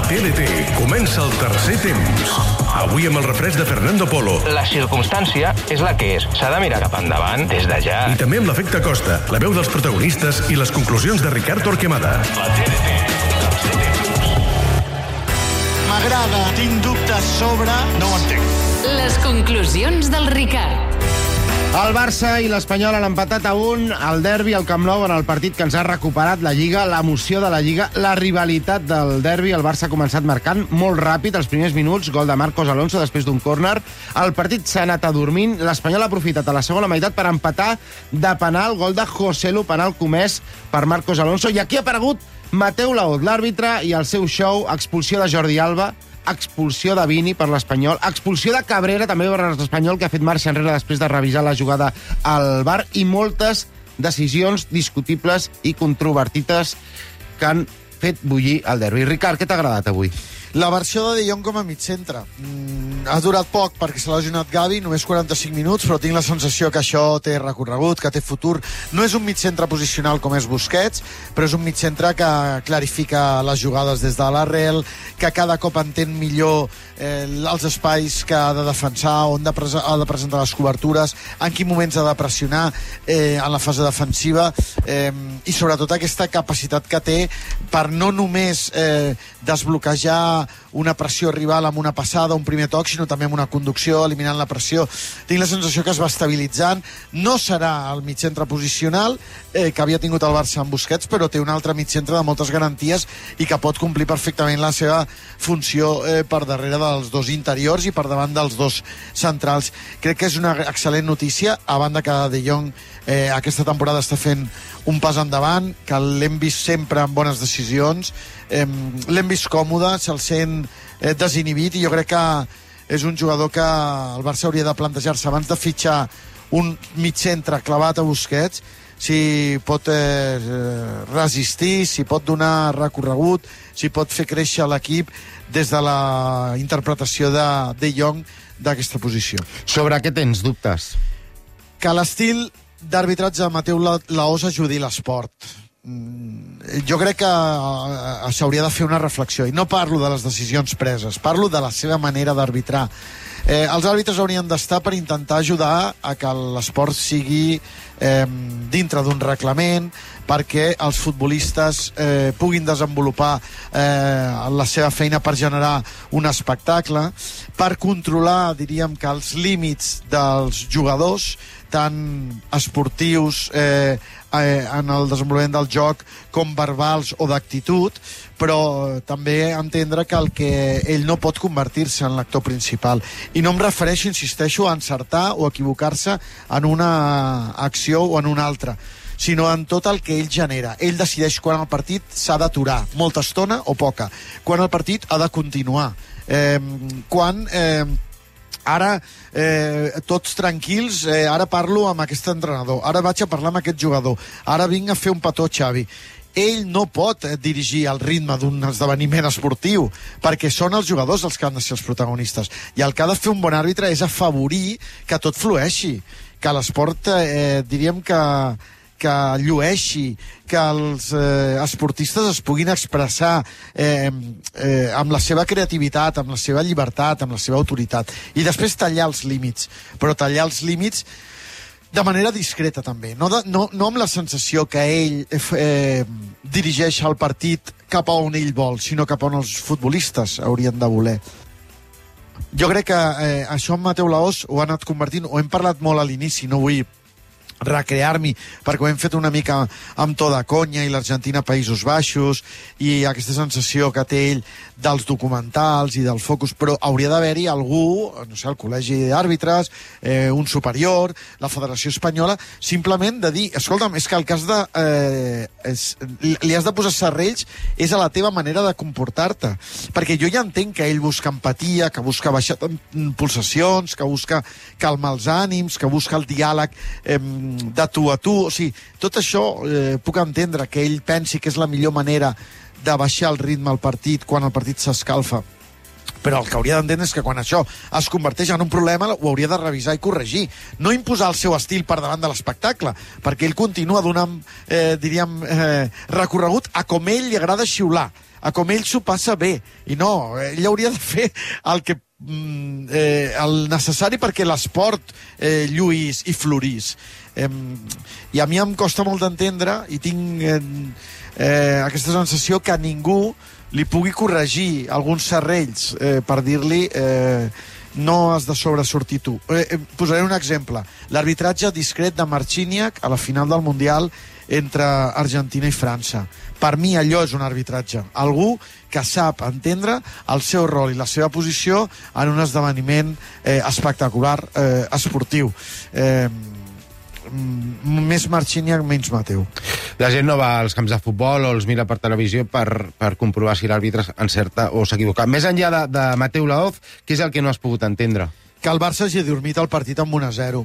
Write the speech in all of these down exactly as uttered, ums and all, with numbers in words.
T N T comença el tercer temps. Avui amb el refresc de Fernando Polo. La circumstància és la que és. S'ha de mirar cap endavant des de ja. I també amb l'efecte Costa, la veu dels protagonistes i les conclusions de Ricard Torquemada. La T N T, tercer temps. M'agrada, tinc dubtes sobre... No ho entenc. Les conclusions del Ricard. El Barça i l'Espanyol han empatat a un al derbi al Camp Nou en el partit que ens ha recuperat la Lliga, l'emoció de la Lliga, la rivalitat del derbi. El Barça ha començat marcant molt ràpid els primers minuts, gol de Marcos Alonso després d'un córner. El partit s'ha anat adormint, l'Espanyol ha aprofitat a la segona meitat per empatar de penal, gol de Joselu, penal comès per Marcos Alonso. I aquí ha aparegut Mateu Laoz, l'àrbitre, i el seu show, expulsió de Jordi Alba, expulsió de Vini per l'Espanyol, expulsió de Cabrera també per l'Espanyol, que ha fet marxa enrere després de revisar la jugada al V A R, i moltes decisions discutibles i controvertides que han fet bullir el derbi. Ricard, què t'ha agradat avui? La versió de De Jong com a mig centre. Mm, ha durat poc perquè se l'ha lesionat Gavi, només quaranta-cinc minuts, però tinc la sensació que això té recorregut, que té futur. No és un mig centre posicional com és Busquets, però és un mig centre que clarifica les jugades des de l'arrel, que cada cop entén millor eh, els espais que ha de defensar, on de ha de presentar les cobertures, en quin moments ha de pressionar eh, en la fase defensiva, eh, i sobretot aquesta capacitat que té per no només eh, desbloquejar una pressió rival amb una passada, un primer toc, sinó també amb una conducció, eliminant la pressió. Tinc la sensació que es va estabilitzant. No serà el mig centre posicional eh, que havia tingut el Barça amb Busquets, però té un altre mig centre de moltes garanties i que pot complir perfectament la seva funció eh, per darrere dels dos interiors i per davant dels dos centrals. Crec que és una excel·lent notícia, a banda que De Jong eh, aquesta temporada està fent un pas endavant, que l'hem vist sempre amb bones decisions, eh, l'hem vist còmode, se'l sent eh, desinhibit, i jo crec que és un jugador que el Barça hauria de plantejar-se abans de fitxar un mig centre clavat a Busquets, si pot eh, resistir, si pot donar recorregut, si pot fer créixer l'equip des de la interpretació de De Jong d'aquesta posició. Sobre què tens dubtes? Que l'estil d'arbitratge de Mateu Laoz ajudi l'esport. Jo crec que s'hauria de fer una reflexió, i no parlo de les decisions preses, parlo de la seva manera d'arbitrar. Eh, els àrbitres haurien d'estar per intentar ajudar a que l'esport sigui eh, dintre d'un reglament, perquè els futbolistes eh, puguin desenvolupar eh, la seva feina per generar un espectacle, per controlar, diríem, que els límits dels jugadors, tant esportius eh, eh, en el desenvolupament del joc com verbals o d'actitud, però també entendre que el que ell no pot convertir-se en l'actor principal. I no em refereixo, insisteixo, a encertar o equivocar-se en una acció o en una altra, sinó en tot el que ell genera. Ell decideix quan el partit s'ha d'aturar, molta estona o poca, quan el partit ha de continuar, eh, quan... Eh, ara eh, tots tranquils, eh, ara parlo amb aquest entrenador, ara vaig a parlar amb aquest jugador, ara vinc a fer un petó Xavi. Ell no pot eh, dirigir el ritme d'un esdeveniment esportiu, perquè són els jugadors els que han de ser els protagonistes, i el que ha de fer un bon àrbitre és afavorir que tot flueixi, que l'esport eh, diríem que que llueixi, que els eh, esportistes es puguin expressar eh, eh, amb la seva creativitat, amb la seva llibertat, amb la seva autoritat, i després tallar els límits, però tallar els límits de manera discreta també, no, de, no, no amb la sensació que ell eh, dirigeix el partit cap a on ell vol, sinó cap a on els futbolistes haurien de voler. Jo crec que eh, això amb Mateu Laoz ho ha anat convertint, ho hem parlat molt a l'inici, no vull recrear-m'hi, perquè ho hem fet una mica amb to de conya, i l'Argentina Països Baixos, i aquesta sensació que té ell dels documentals i del focus, però hauria d'haver-hi algú, no sé, el col·legi d'àrbitres, eh, un superior, la Federació Espanyola, simplement de dir, escolta'm, és que el cas de... Eh, és, li has de posar serrells, és a la teva manera de comportar-te, perquè jo ja entenc que ell busca empatia, que busca baixar pulsacions, que busca calmar els ànims, que busca el diàleg eh, de tu a tu, o sigui, tot això eh, puc entendre que ell pensi que és la millor manera de baixar el ritme al partit quan el partit s'escalfa, però el que hauria d'entendre és que quan això es converteix en un problema ho hauria de revisar i corregir, no imposar el seu estil per davant de l'espectacle, perquè ell continua donant, eh, diríem, eh, recorregut a com ell li agrada xiular, a com ell s'ho passa bé. I no, ell hauria de fer el que eh, el necessari perquè l'esport eh, lluís i florís. Eh, I a mi em costa molt d'entendre i tinc eh, eh, aquesta sensació que a ningú li pugui corregir alguns serrells eh, per dir-li eh, no has de sobresortir tu. Eh, eh, posaré un exemple. L'arbitratge discret de Marciniak a la final del Mundial entre Argentina i França. Per mi allò és un arbitratge. Algú que sap entendre el seu rol i la seva posició en un esdeveniment eh, espectacular, eh, esportiu. Eh, més Marciniak, menys Mateu. La gent no va als camps de futbol o els mira per televisió per, per comprovar si l'àrbitre encerta o s'equivoca. Més enllà de, de Mateu Laoz, què és el que no has pogut entendre? Que el Barça hagi dormit el partit amb un a zero.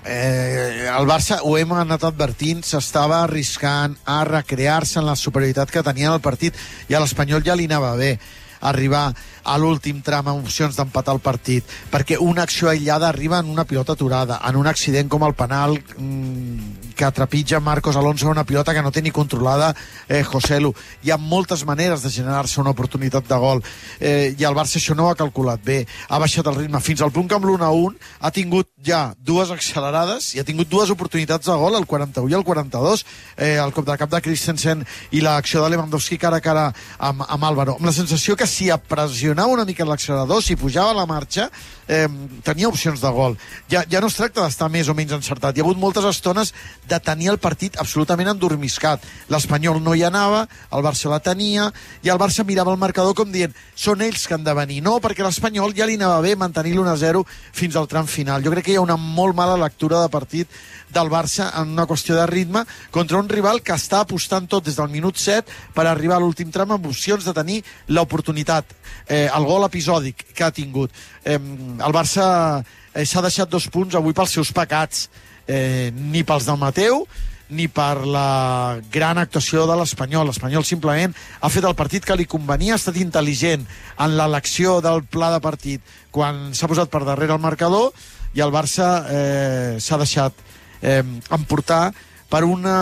Eh, el Barça, ho hem anat advertint, s'estava arriscant a recrear-se en la superioritat que tenia en el partit, i a l'Espanyol ja li anava bé arribar a l'últim tram amb opcions d'empatar el partit, perquè una acció aïllada arriba en una pilota aturada, en un accident com el penal mmm, que trepitja Marcos Alonso, una pilota que no té ni controlada eh, Joselu. Hi ha moltes maneres de generar-se una oportunitat de gol, eh, i el Barça això no ho ha calculat bé, ha baixat el ritme fins al punt que amb l'u a un ha tingut ja dues accelerades i ha tingut dues oportunitats de gol, el quaranta-u i el quaranta-dos, eh, el cop de cap de Christensen i l'acció de Lewandowski cara a cara amb, amb Álvaro, amb la sensació que si pressionava una mica l'accelerador, si pujava la marxa, eh, tenia opcions de gol. Ja, ja no es tracta d'estar més o menys encertat. Hi ha hagut moltes estones de tenir el partit absolutament endormiscat. L'Espanyol no hi anava, el Barça la tenia, i el Barça mirava el marcador com dient, són ells que han de venir. No, perquè l'Espanyol ja li anava bé mantenir l'u a zero fins al tram final. Jo crec que hi ha una molt mala lectura de partit del Barça en una qüestió de ritme contra un rival que està apostant tot des del minut set per arribar a l'últim tram amb opcions de tenir l'oportunitat, eh, el gol episòdic que ha tingut. Eh, el Barça eh, s'ha deixat dos punts avui pels seus pecats, eh, ni pels del Mateu ni per la gran actuació de l'Espanyol. L'Espanyol simplement ha fet el partit que li convenia, ha estat intel·ligent en l'elecció del pla de partit quan s'ha posat per darrere el marcador, i el Barça eh, s'ha deixat Eh, emportar per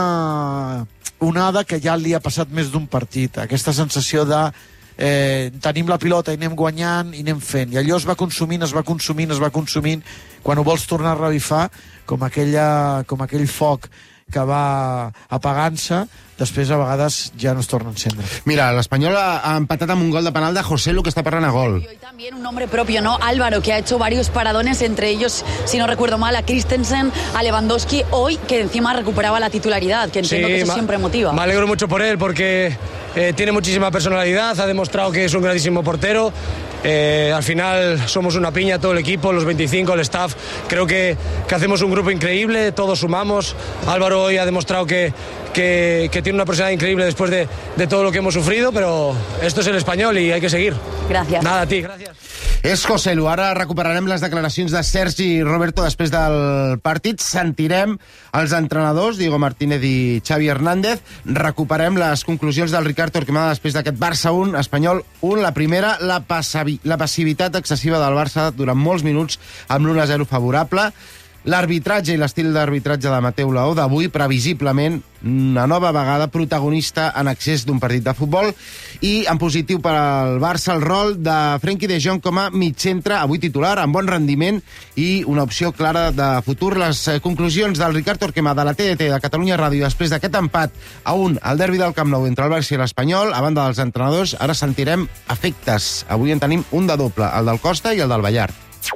una onada que ja li ha passat més d'un partit, aquesta sensació de eh, tenim la pilota i anem guanyant i anem fent, i allò es va consumint, es va consumint, es va consumint, quan ho vols tornar a revifar, com, aquella, com aquell foc que va apagant-se, després a vegades ja no es torna a encendre. Mira, l'Espanyol ha empatat amb un gol de penal de Joselu, que está parlant a gol. Y también un nombre propio, ¿no? Álvaro, que ha hecho varios paradones, entre ellos, si no recuerdo mal, a Christensen, a Lewandowski, hoy, que encima recuperaba la titularidad, que entiendo sí, que eso ma- siempre motiva. Me alegro mucho por él, porque eh, tiene muchísima personalidad, ha demostrado que es un grandísimo portero. Eh, al final somos una piña, todo el equipo, los veinticinco, el staff. Creo que, que hacemos un grupo increíble, todos sumamos. Álvaro hoy ha demostrado que, que, que tiene una personalidad increíble después de, de todo lo que hemos sufrido, pero esto es el Espanyol y hay que seguir. Gracias. Nada, a ti, gracias. És Joselu. Ara recuperarem les declaracions de Sergi i Roberto després del partit. Sentirem els entrenadors, Diego Martínez i Xavi Hernández. Recuperem les conclusions del Ricard Torquemada després d'aquest Barça un, Espanyol un. La primera, la, passavi, la passivitat excessiva del Barça durant molts minuts amb l'u a zero favorable. L'arbitratge i l'estil d'arbitratge de Mateu Laoz d'avui, previsiblement, una nova vegada protagonista en excés d'un partit de futbol. I en positiu per al Barça el rol de Frenkie de Jong com a mitjcentre, avui titular, amb bon rendiment i una opció clara de futur. Les conclusions del Ricard Torquemada de la T D T de Catalunya Ràdio després d'aquest empat a un al derbi del Camp Nou entre el Barça i l'Espanyol, a banda dels entrenadors. Ara sentirem efectes. Avui en tenim un de doble, el del Costa i el del Ballart.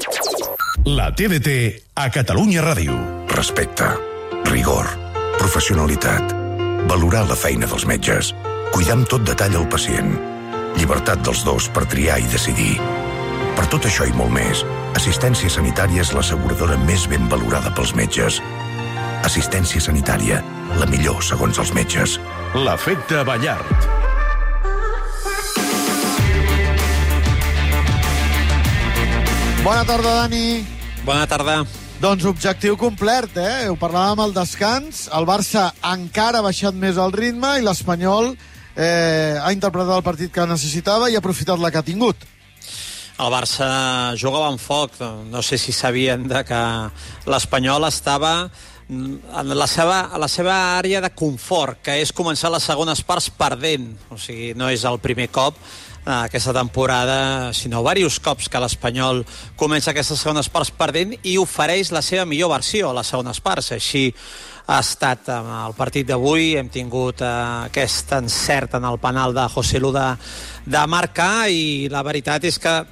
La T D T a Catalunya Ràdio. Respecte, rigor, professionalitat, valorar la feina dels metges, cuidar amb tot detall el pacient, llibertat dels dos per triar i decidir. Per tot això i molt més, Assistència Sanitària és l'asseguradora més ben valorada pels metges. Assistència Sanitària, la millor segons els metges. L'efecte Ballart. Bona tarda, Dani. Bona tarda. Doncs objectiu complert, eh? Ho parlàvem al descans. El Barça encara ha baixat més el ritme i l'Espanyol eh, ha interpretat el partit que necessitava i ha aprofitat la que ha tingut. El Barça jugava amb foc. No sé si sabien de que l'Espanyol estava en la seva, a la seva àrea de confort, que és començar les segones parts perdent. O sigui, no és el primer cop aquesta temporada, sinó diversos cops que l'Espanyol comença aquestes segones parts perdent i ofereix la seva millor versió a les segones parts. Així ha estat el partit d'avui, hem tingut eh, aquest encert en el penal de José Lu de, de marcar, i la veritat és que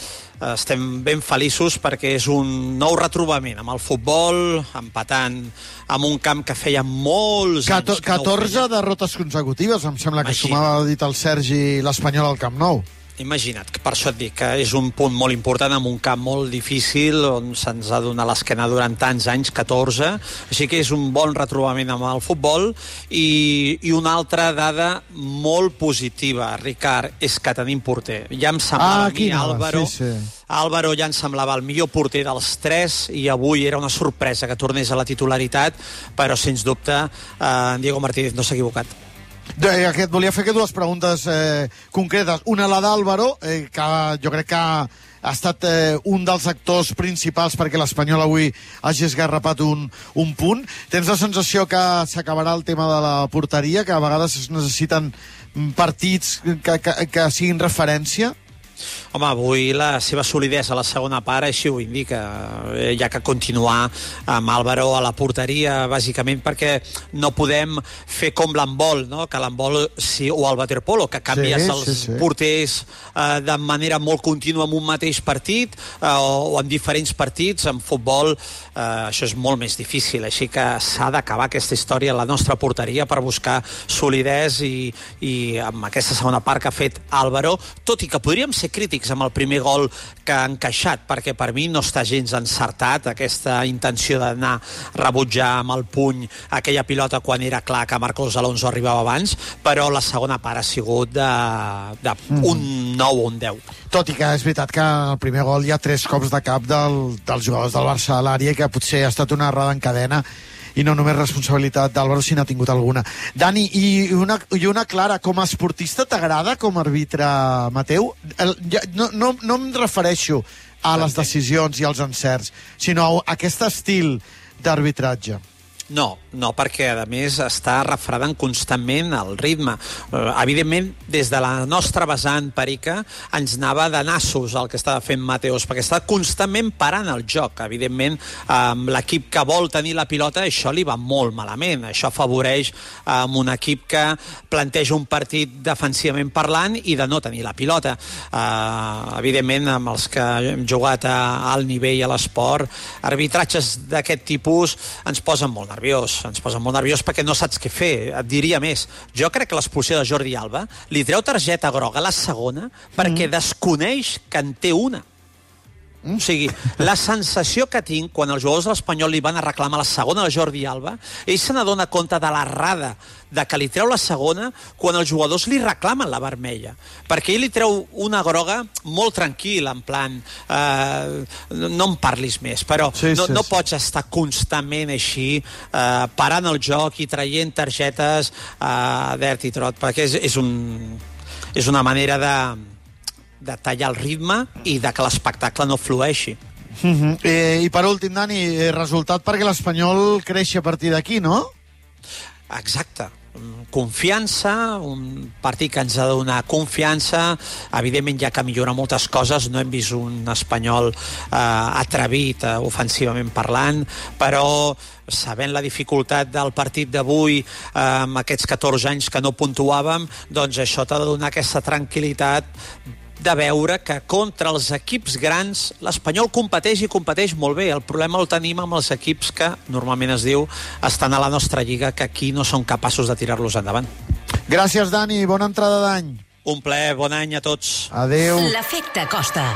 estem ben feliços perquè és un nou retrobament amb el futbol, empatant amb un camp que feia molts anys que catorze derrotes consecutives, em sembla que sumava, ha dit el Sergi, l'Espanyol al Camp Nou. Imagina't, que per això et dic que és un punt molt important en un camp molt difícil on se'ns ha donat l'esquena durant tants anys, catorze, així que és un bon retrobament amb el futbol. I, i una altra dada molt positiva, Ricard, és que tenim porter. Ja em semblava ah, a mi, Álvaro, sí, sí. Álvaro ja em semblava el millor porter dels tres, i avui era una sorpresa que tornés a la titularitat, però sens dubte eh, Diego Martínez no s'ha equivocat. Et volia fer dues preguntes eh, concretes. Una, la d'Álvaro, eh, que jo crec que ha estat eh, un dels actors principals perquè l'Espanyol avui hagi esgarrapat un, un punt. Tens la sensació que s'acabarà el tema de la porteria, que a vegades es necessiten partits que, que, que siguin referència? Home, avui la seva solidesa a la segona part així ho indica. Hi ha que continuar amb Álvaro a la porteria, bàsicament perquè no podem fer com l'handbol, no? Que l'handbol, sí, o el waterpolo, que canvies sí, els sí, sí. porters eh, de manera molt contínua en un mateix partit eh, o, o en diferents partits. En futbol eh, això és molt més difícil, així que s'ha d'acabar aquesta història a la nostra porteria per buscar solidesa, i, i amb aquesta segona part que ha fet Álvaro, tot i que podríem ser crítics amb el primer gol que ha encaixat, perquè per mi no està gens encertat aquesta intenció d'anar a rebutjar amb el puny aquella pilota quan era clar que Marcos Alonso arribava abans, però la segona part ha sigut de, de un nou o un deu. Tot i que és veritat que al primer gol hi ha tres cops de cap del, dels jugadors del Barça a l'àrea, que potser ha estat una errada en cadena i no només responsabilitat d'Álvaro, si n'ha tingut alguna. Dani, i una, i una clara, com a esportista t'agrada com a àrbitre, Mateu? El, no, no, no em refereixo a les decisions i als encerts, sinó a aquest estil d'arbitratge. No, no, perquè a més està refredant constantment el ritme. Uh, evidentment, des de la nostra vessant, Perica, ens anava de nassos el que estava fent Mateos, perquè està constantment parant el joc. Evidentment, amb um, l'equip que vol tenir la pilota, això li va molt malament. Això afavoreix amb um, un equip que planteja un partit defensivament parlant i de no tenir la pilota. Uh, evidentment, amb els que hem jugat a alt nivell a l'esport, arbitratges d'aquest tipus ens posen molt nerviós, ens posen molt nerviós perquè no saps què fer. Et diria més, jo crec que l'expulsió de Jordi Alba li treu targeta groga a la segona perquè mm. desconeix que en té una. O sigui, la sensació que tinc quan els jugadors de l'Espanyol li van a reclamar la segona de Jordi Alba, ell se n'adona compte de l'errada de que li treu la segona quan els jugadors li reclamen la vermella, perquè ell li treu una groga molt tranquil, en plan eh, no em parlis més, però sí, no, sí, no sí. pots estar constantment així eh, parant el joc i traient targetes a eh, dert i trot, perquè és, és, un, és una manera de de tallar el ritme i de que l'espectacle no flueixi. Mm-hmm. eh, I per últim, Dani, resultat perquè l'Espanyol creixi a partir d'aquí, no? Exacte. Confiança, un partit que ens ha de donar confiança. Evidentment hi ha que millorar moltes coses, no hem vist un Espanyol eh, atrevit eh, ofensivament parlant, però sabent la dificultat del partit d'avui, eh, amb aquests catorze anys que no puntuàvem, doncs això t'ha de donar aquesta tranquil·litat de veure que contra els equips grans l'Espanyol competeix i competeix molt bé. El problema el tenim amb els equips que normalment es diu estan a la nostra lliga, que aquí no són capaços de tirar-los endavant. Gràcies, Dani, bona entrada d'any. Un plaer, bon any a tots. Adéu. L'efecte Costa.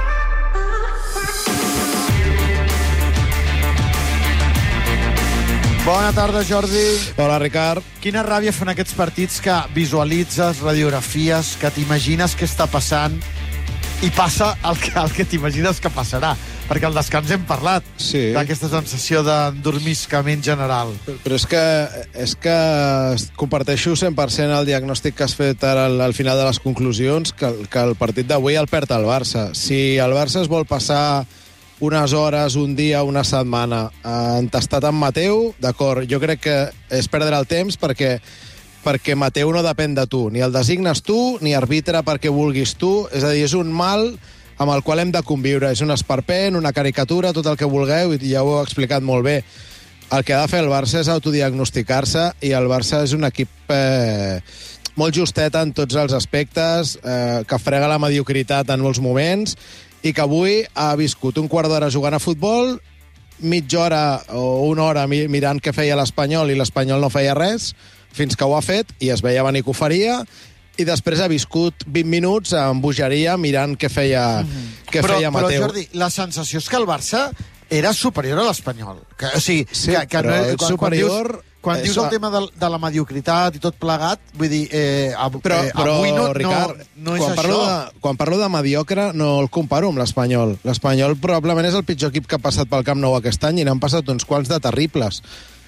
Bona tarda, Jordi. Hola, Ricard. Quina ràbia fan aquests partits que visualitzes, radiografies, que t'imagines què està passant i passa el que, el que t'imagines que passarà. Perquè al descans hem parlat sí. d'aquesta sensació d'endormiscament general. Però és que, és que comparteixo cent per cent el diagnòstic que has fet ara al, al final de les conclusions, que, que el partit d'avui el perd el Barça. Si el Barça es vol passar unes hores, un dia, una setmana, eh, entestat amb Mateu, d'acord, jo crec que és perdre el temps perquè perquè Mateu no depèn de tu. Ni el designes tu, ni arbitra perquè vulguis tu. És a dir, és un mal amb el qual hem de conviure. És un esperpent, una caricatura, tot el que vulgueu, i ja ho he explicat molt bé. El que ha de fer el Barça és autodiagnosticar-se, i el Barça és un equip eh, molt justet en tots els aspectes, eh, que frega la mediocritat en molts moments, i que avui ha viscut un quart d'hora jugant a futbol, mitja hora o una hora mirant què feia l'Espanyol, i l'Espanyol no feia res, fins que ho ha fet, i es veia venir que ho faria, i després ha viscut vint minuts amb bogeria mirant què feia, mm-hmm. què però, feia Mateu. Però, Jordi, la sensació és que el Barça era superior a l'Espanyol. Que, o sigui, sí, que, que però no, és quan, superior... Quan dius, quan dius el tema de, de la mediocritat i tot plegat, vull dir, eh, av, però, eh, però, avui no, Ricard, no, no és quan això. Parlo de, quan parlo de mediocre, no el comparo amb l'Espanyol. L'Espanyol probablement és el pitjor equip que ha passat pel Camp Nou aquest any, i n'han passat uns quants de terribles.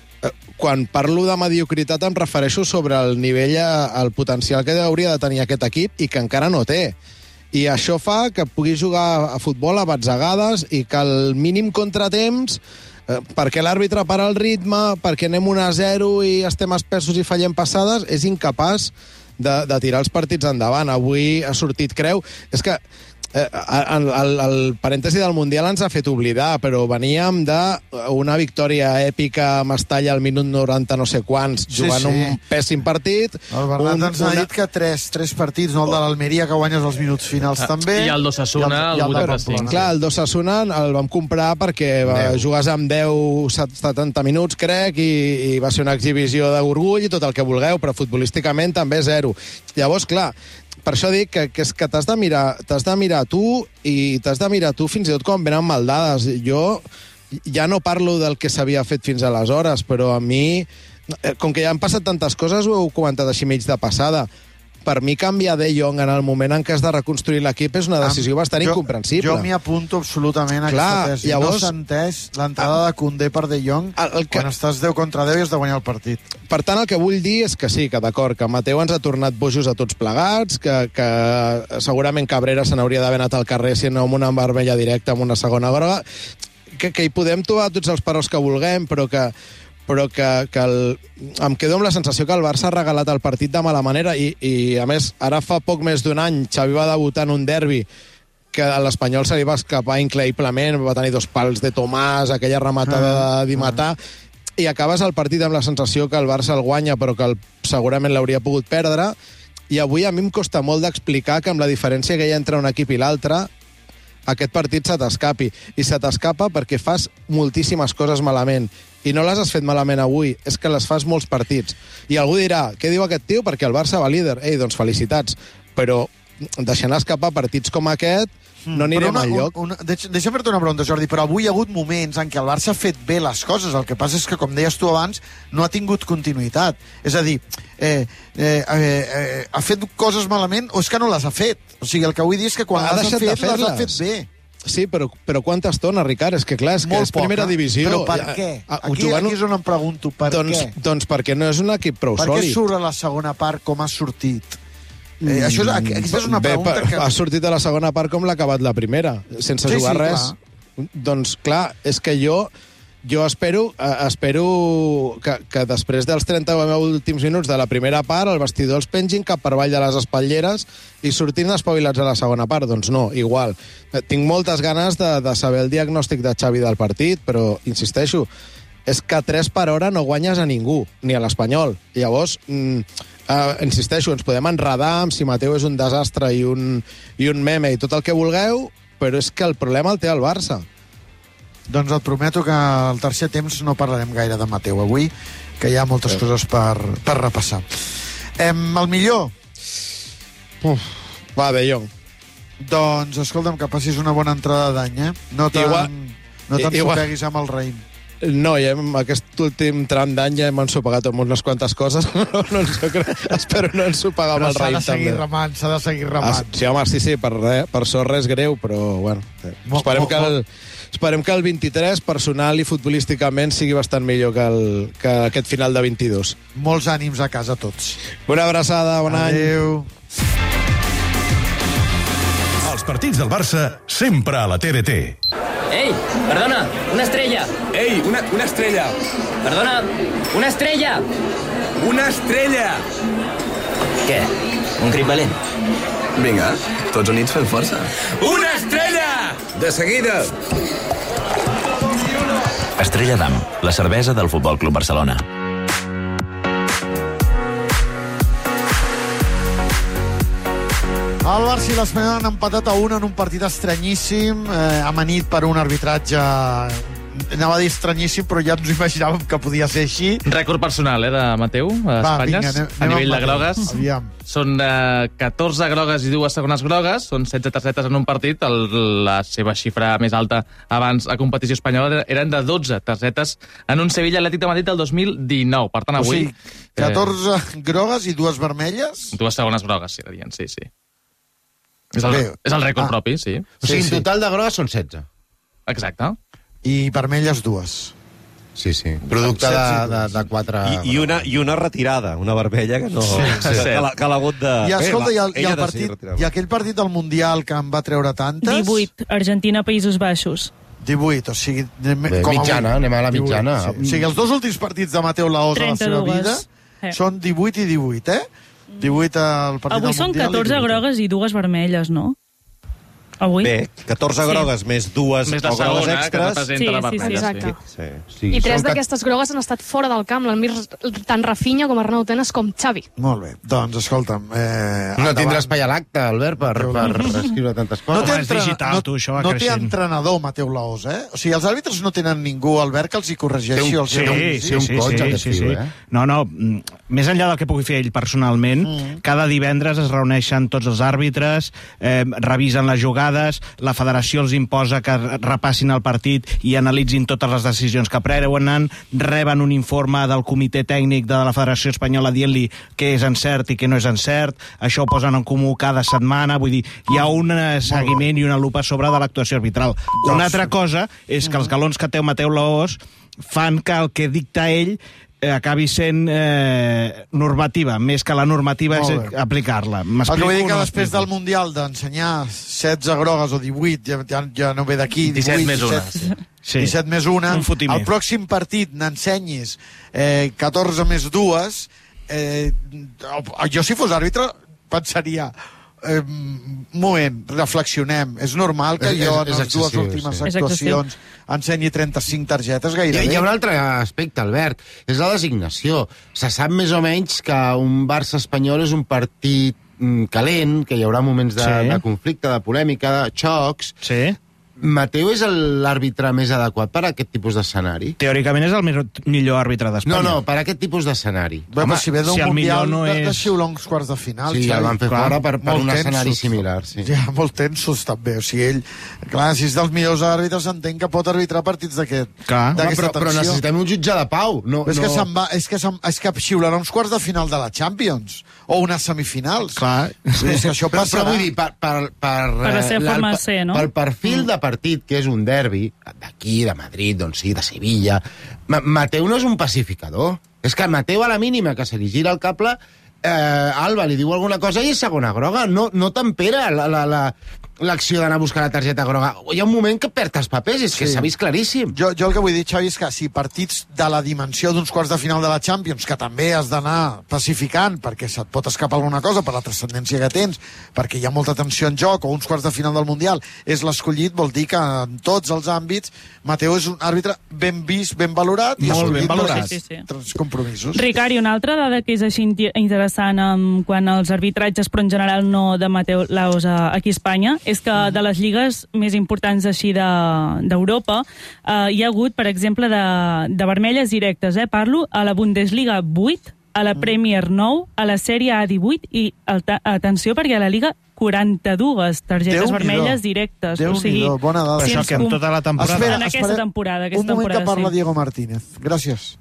Quan parlo de mediocritat em refereixo sobre el nivell, el potencial que hauria de tenir aquest equip i que encara no té. I això fa que pugui jugar a futbol a batzegades i que el mínim contratemps, eh, perquè l'àrbitre para el ritme, perquè anem un a zero i estem espessos i fallem passades, és incapaç de, de tirar els partits endavant. Avui ha sortit Creu. És que Eh, el, el, el parèntesi del Mundial ens ha fet oblidar, però veníem d'una victòria èpica a Mestalla al minut noranta no sé quants, sí, jugant sí. un pèssim partit. El Bernat un, ens ha una... dit que tres, tres partits, no el de l'Almeria, que guanyes els minuts finals ah, també. I el d'Osasuna, el, el vuitanta-cinc. Clar, el d'Osasuna el vam comprar perquè va, jugues amb deu setanta minuts, crec, i, i va ser una exhibició d'orgull i tot el que vulgueu, però futbolísticament també zero. Llavors, clar, per això dic que, que, és que t'has de mirar t'has de mirar tu, i t'has de mirar tu fins i tot quan venen maldades. Jo ja no parlo del que s'havia fet fins aleshores, però a mi, com que ja han passat tantes coses, ho heu comentat així mig de passada, per mi canviar De Jong en el moment en què has de reconstruir l'equip és una decisió bastant jo, incomprensible. Jo m'hi apunto absolutament a Clar, aquesta tesi. llavors, no s'ha entès l'entrada de Koundé per De Jong el, el que... quan estàs deu contra deu i has de guanyar el partit. Per tant, el que vull dir és que sí, que d'acord, que Mateu ens ha tornat bojos a tots plegats, que, que segurament Cabrera se n'hauria d'haver anat al carrer si no amb una vermella directa, amb una segona groga, que, que hi podem trobar tots els perros que vulguem, però que però que, que el, em quedo amb la sensació que el Barça ha regalat el partit de mala manera, i, i a més, ara fa poc més d'un any Xavi va debutar en un derbi que a l'Espanyol se li va escapar increïblement, va tenir dos pals de Tomàs, aquella rematada ah, de Dimatà, ah. i acabes el partit amb la sensació que el Barça el guanya, però que el, segurament l'hauria pogut perdre, i avui a mi em costa molt d'explicar que amb la diferència que hi ha entre un equip i l'altre, aquest partit se t'escapi. I se t'escapa perquè fas moltíssimes coses malament. I no les has fet malament avui, és que les fas molts partits. I algú dirà, què diu aquest tio? Perquè el Barça va líder. Ei, doncs felicitats. Però deixant escapar partits com aquest, no anirem una, enlloc. Una, una, deixa, deixa'm fer-te una pregunta, Jordi, però avui hi ha hagut moments en què el Barça ha fet bé les coses. El que passa és que, com deies tu abans, no ha tingut continuïtat. És a dir, eh, eh, eh, ha fet coses malament o és que no les ha fet. O sigui, el que vull dir és que quan ha les ha fet, les ha fet bé. Sí, però, però quanta estona, Ricard? És que clar, és, que és poca, primera divisió. Però per què? Aquí, aquí és on em pregunto, per doncs, què? Doncs perquè no és un equip prou per sòlid. Per què surt a la segona part com ha sortit? Eh, això és, aquesta és una pregunta Bé, que... Ha sortit a la segona part com l'ha acabat la primera, sense sí, jugar sí, res. Clar. Doncs clar, és que jo jo espero, eh, espero que, que després dels trenta últims minuts de la primera part el vestidor els pengin cap per avall de les espatlleres i sortin espavilats a la segona part. Doncs no, igual. Tinc moltes ganes de, de saber el diagnòstic de Xavi del partit, però insisteixo, és que a tres per hora no guanyes a ningú, ni a l'Espanyol. Llavors, mm, uh, insisteixo, ens podem enredar amb si Mateu és un desastre i un, i un meme i tot el que vulgueu, però és que el problema el té el Barça. Doncs et prometo que al tercer temps no parlarem gaire de Mateu avui, que hi ha moltes sí. coses per, per repassar. Em, el millor? Uf, va, De Jong. Doncs, escolta'm, que passis una bona entrada d'any, eh? No te'n no t'ensopeguis amb el raïm. No, ja hem, aquest últim tram d'any ja hem ensopegat amb unes quantes coses. No, no ensopegar, espero no ensopegar amb el raïm també. Però s'ha de seguir remant, s'ha de seguir remant. Ah, sí, home, sí, sí, per, res, per sort res greu, però, bueno, mo, esperem, mo, que el, esperem que el vint-i-tres, personal i futbolísticament, sigui bastant millor que, el, que aquest final de vint-i-dos. Molts ànims a casa tots. Una abraçada, bon any. Adéu. Els partits del Barça sempre a la T D T. Ei, perdona, una estrella. Ei, una, una estrella. Perdona, una estrella. Una estrella. Què? Un crit valent? Vinga, tots units fem força. Una estrella! De seguida. Estrella d'Am, la cervesa del Futbol Club Barcelona. El Barça i l'Espanyol han empatat a un en un partit estranyíssim, eh, amanit per un arbitratge, anava a dir estranyíssim, però ja ens imaginàvem que podia ser així. Rècord personal, eh, de Mateu, a Va, Espanyes, vinga, anem, a nivell de grogues. Aviam. Són eh, catorze grogues i dues segones grogues, són setze targetes en un partit. El, la seva xifra més alta abans a competició espanyola eren de dotze targetes en un Sevilla Atlètic de Madrid del dos mil dinou. Per tant, avui... O sigui, catorze eh... grogues i dues vermelles? Dues segones grogues, sí, dient, sí, sí. És el, és el rècord ah. propi, sí. O sigui, sí, sí. En total de grogues són setze. Exacte. I vermelles dues. Sí, sí. Producte de, de, de quatre... I, i, una, I una retirada, una vermella que no... Sí, sí. Que, que l'ha hagut de... I escolta, i, el, i, el partit, i aquell partit del Mundial que em va treure tantes... divuit, Argentina, Països Baixos. divuit, o sigui... Bé, com mitjana, anem a la mitjana. divuit, sí. O sigui, els dos últims partits de Mateu Laoz a la seva vida eh. són divuit i divuit, eh? divuit al partit Avui del són Mundial. catorze grogues i dues vermelles, no? Avui? Bé, catorze sí. grogues més dues més o grogues segona, extres. Sí, sí, sí, exacte. Sí. Sí. I tres d'aquestes grogues han estat fora del camp, l'Almir, tant Rafinha com Arnau Tenas com Xavi. Molt bé, doncs escolta'm... Eh, no tindrà espai a l'acte, Albert, per, per escriure tantes coses. No té, entre... digital, no, tu, això va no té entrenador, Mateu Laoz, eh? O sigui, els àrbitres no tenen ningú, Albert, que els hi corregeixi. Un, els sí, sí, sí, sí, coach, sí, sí, sí. Eh? No, no, més enllà del que pugui fer ell personalment, mm. cada divendres es reuneixen tots els àrbitres, eh, revisen les jugades, la federació els imposa que repassin el partit i analitzin totes les decisions que prenen, reben un informe del comitè tècnic de la Federació Espanyola dient-li què és encert i què no és encert, això ho posen en comú cada setmana, vull dir, hi ha un seguiment i una lupa sobre de l'actuació arbitral. Una altra cosa és que els galons que té Mateu Laoz fan que el que dicta ell Eh, acabi sent eh, normativa, més que la normativa és aplicar-la. El que vull dir que després del Mundial d'ensenyar setze grogues o divuit, ja, ja, ja no ve d'aquí, disset més una. Sí. disset més una. Un al pròxim partit n'ensenyis eh, catorze més dues, eh, jo si fos àrbitre pensaria... Eh, un moment, reflexionem. És normal que jo en les dues últimes sí. actuacions ensenyi trenta-cinc targetes gairebé. Hi ha un altre aspecte, Albert, és la designació. Se sap més o menys que un Barça-Espanyol és un partit calent, que hi haurà moments de, sí. de conflicte, de polèmica, de xocs. Sí. Mateu és l'àrbitre més adequat per a aquest tipus d'escenari? Teòricament és el millor àrbitre d'Espanya. No, no, per a aquest tipus d'escenari. Bé, Home, si ve d'un si Mundial no és... de xiular uns quarts de final... Sí, el van fer clar, fora per, per un tensos, escenari similar. Sí. Ja, molt tensos, també. O sigui, ell... Clar, si és dels millors àrbitres, entenc que pot arbitrar partits d'aquesta tensió. Però necessitem un jutge de pau. No, és, no... que se'n va, és, que se'n, és que xiularà uns quarts de final de la Champions. O unes semifinals. Clar. És que això passarà... Però vull dir, per... Per, per, per a ser forma C, no? Pel perfil de partit, que és un derbi, d'aquí, de Madrid, doncs sí, de Sevilla... Ma Mateu no és un pacificador. És que Mateu, a la mínima que se li gira el cable, eh, Alba li diu alguna cosa i és segona groga. No, no tempera la, la, la, l'acció d'anar a buscar la targeta groga. Hi ha un moment que perd els papers, és que s'ha vist claríssim. Jo, jo el que vull dir, Xavi, és que si partits de la dimensió d'uns quarts de final de la Champions, que també has d'anar pacificant, perquè se't pot escapar alguna cosa per la transcendència que tens, perquè hi ha molta tensió en joc, o uns quarts de final del Mundial, és l'escollit, vol dir que en tots els àmbits Mateu és un àrbitre ben vist, ben valorat, i molt ben valorat. Sí, sí, sí. Compromisos. Ricard, i una altra dada que és així interessant um, quan els arbitratges, però en general no de Mateu Laoz aquí a Espanya, és que de les lligues més importants així d'Europa de, eh, hi ha hagut, per exemple, de, de vermelles directes, eh, parlo, a la Bundesliga vuit, a la Premier nou, a la Sèrie A divuit i, atenció, perquè a la Liga quaranta-dues targetes Déu vermelles directes. Déu o sigui, bona dada. Això que amb tota la temporada... Espera, en aquesta espera, temporada. Aquesta un moment temporada, que parla sí. Diego Martínez. Gràcies.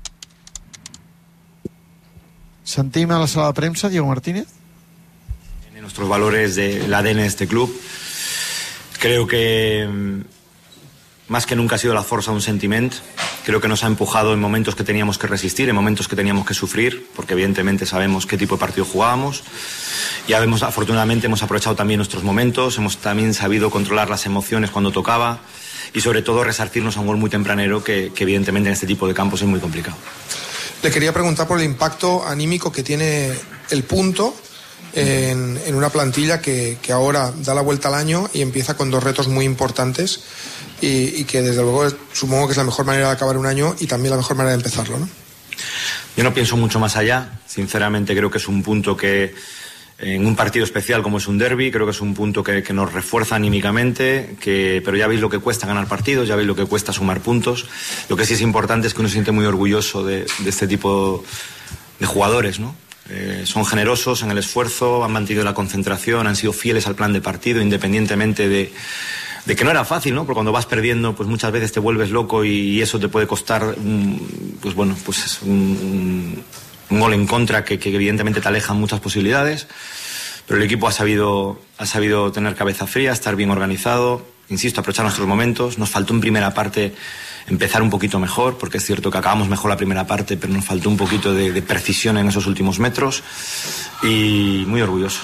Sentim a la sala de premsa, Diego Martínez. En nuestros valores del A D N de este club, creo que más que nunca ha sido la fuerza un sentiment. creo que nos ha empujado en momentos que teníamos que resistir, en momentos que teníamos que sufrir, porque evidentemente sabemos qué tipo de partido jugábamos. Ya vemos, afortunadamente hemos aprovechado también nuestros momentos, hemos también sabido controlar las emociones cuando tocaba y sobre todo resarcirnos a un gol muy tempranero que, que evidentemente en este tipo de campos es muy complicado. Le quería preguntar por el impacto anímico que tiene el punto en, en una plantilla que, que ahora da la vuelta al año y empieza con dos retos muy importantes y, y que desde luego supongo que es la mejor manera de acabar un año y también la mejor manera de empezarlo, ¿no? Yo no pienso mucho más allá, sinceramente creo que es un punto que en un partido especial como es un derbi, creo que es un punto que, que nos refuerza anímicamente, que, pero ya veis lo que cuesta ganar partidos, ya veis lo que cuesta sumar puntos. Lo que sí es importante es que uno se siente muy orgulloso de, de este tipo de jugadores, ¿no? Eh, son generosos en el esfuerzo, han mantenido la concentración, han sido fieles al plan de partido, independientemente de, de que no era fácil, ¿no? Porque cuando vas perdiendo, pues muchas veces te vuelves loco y, y eso te puede costar, pues bueno, pues un, un un gol en contra que, que evidentemente te alejan muchas posibilidades, pero el equipo ha sabido, ha sabido tener cabeza fría, estar bien organizado, insisto, aprovechar nuestros momentos. Nos faltó en primera parte empezar un poquito mejor, porque es cierto que acabamos mejor la primera parte, pero nos faltó un poquito de, de precisión en esos últimos metros y muy orgulloso.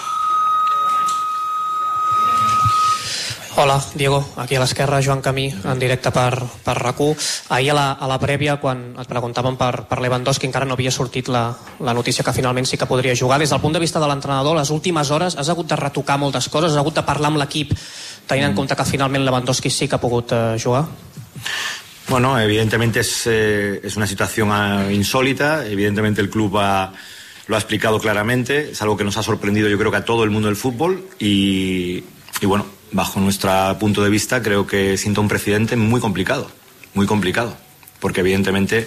Hola, Diego, aquí a l'esquerra, Joan Camí, en directe per, per RAC u. Ahir a la, a la prèvia, quan et preguntàvem per, per Lewandowski, encara no havia sortit la, la notícia que finalment sí que podria jugar. Des del punt de vista de l'entrenador, les últimes hores has hagut de retocar moltes coses, has hagut de parlar amb l'equip, tenint en compte que finalment Lewandowski sí que ha pogut eh, jugar? Bueno, evidentemente es, eh, es una situación uh, insólita, evidentemente el club ha, lo ha explicado claramente, es algo que nos ha sorprendido yo creo que a todo el mundo del fútbol y, y bueno, bajo nuestro punto de vista creo que sienta un precedente muy complicado, muy complicado, porque evidentemente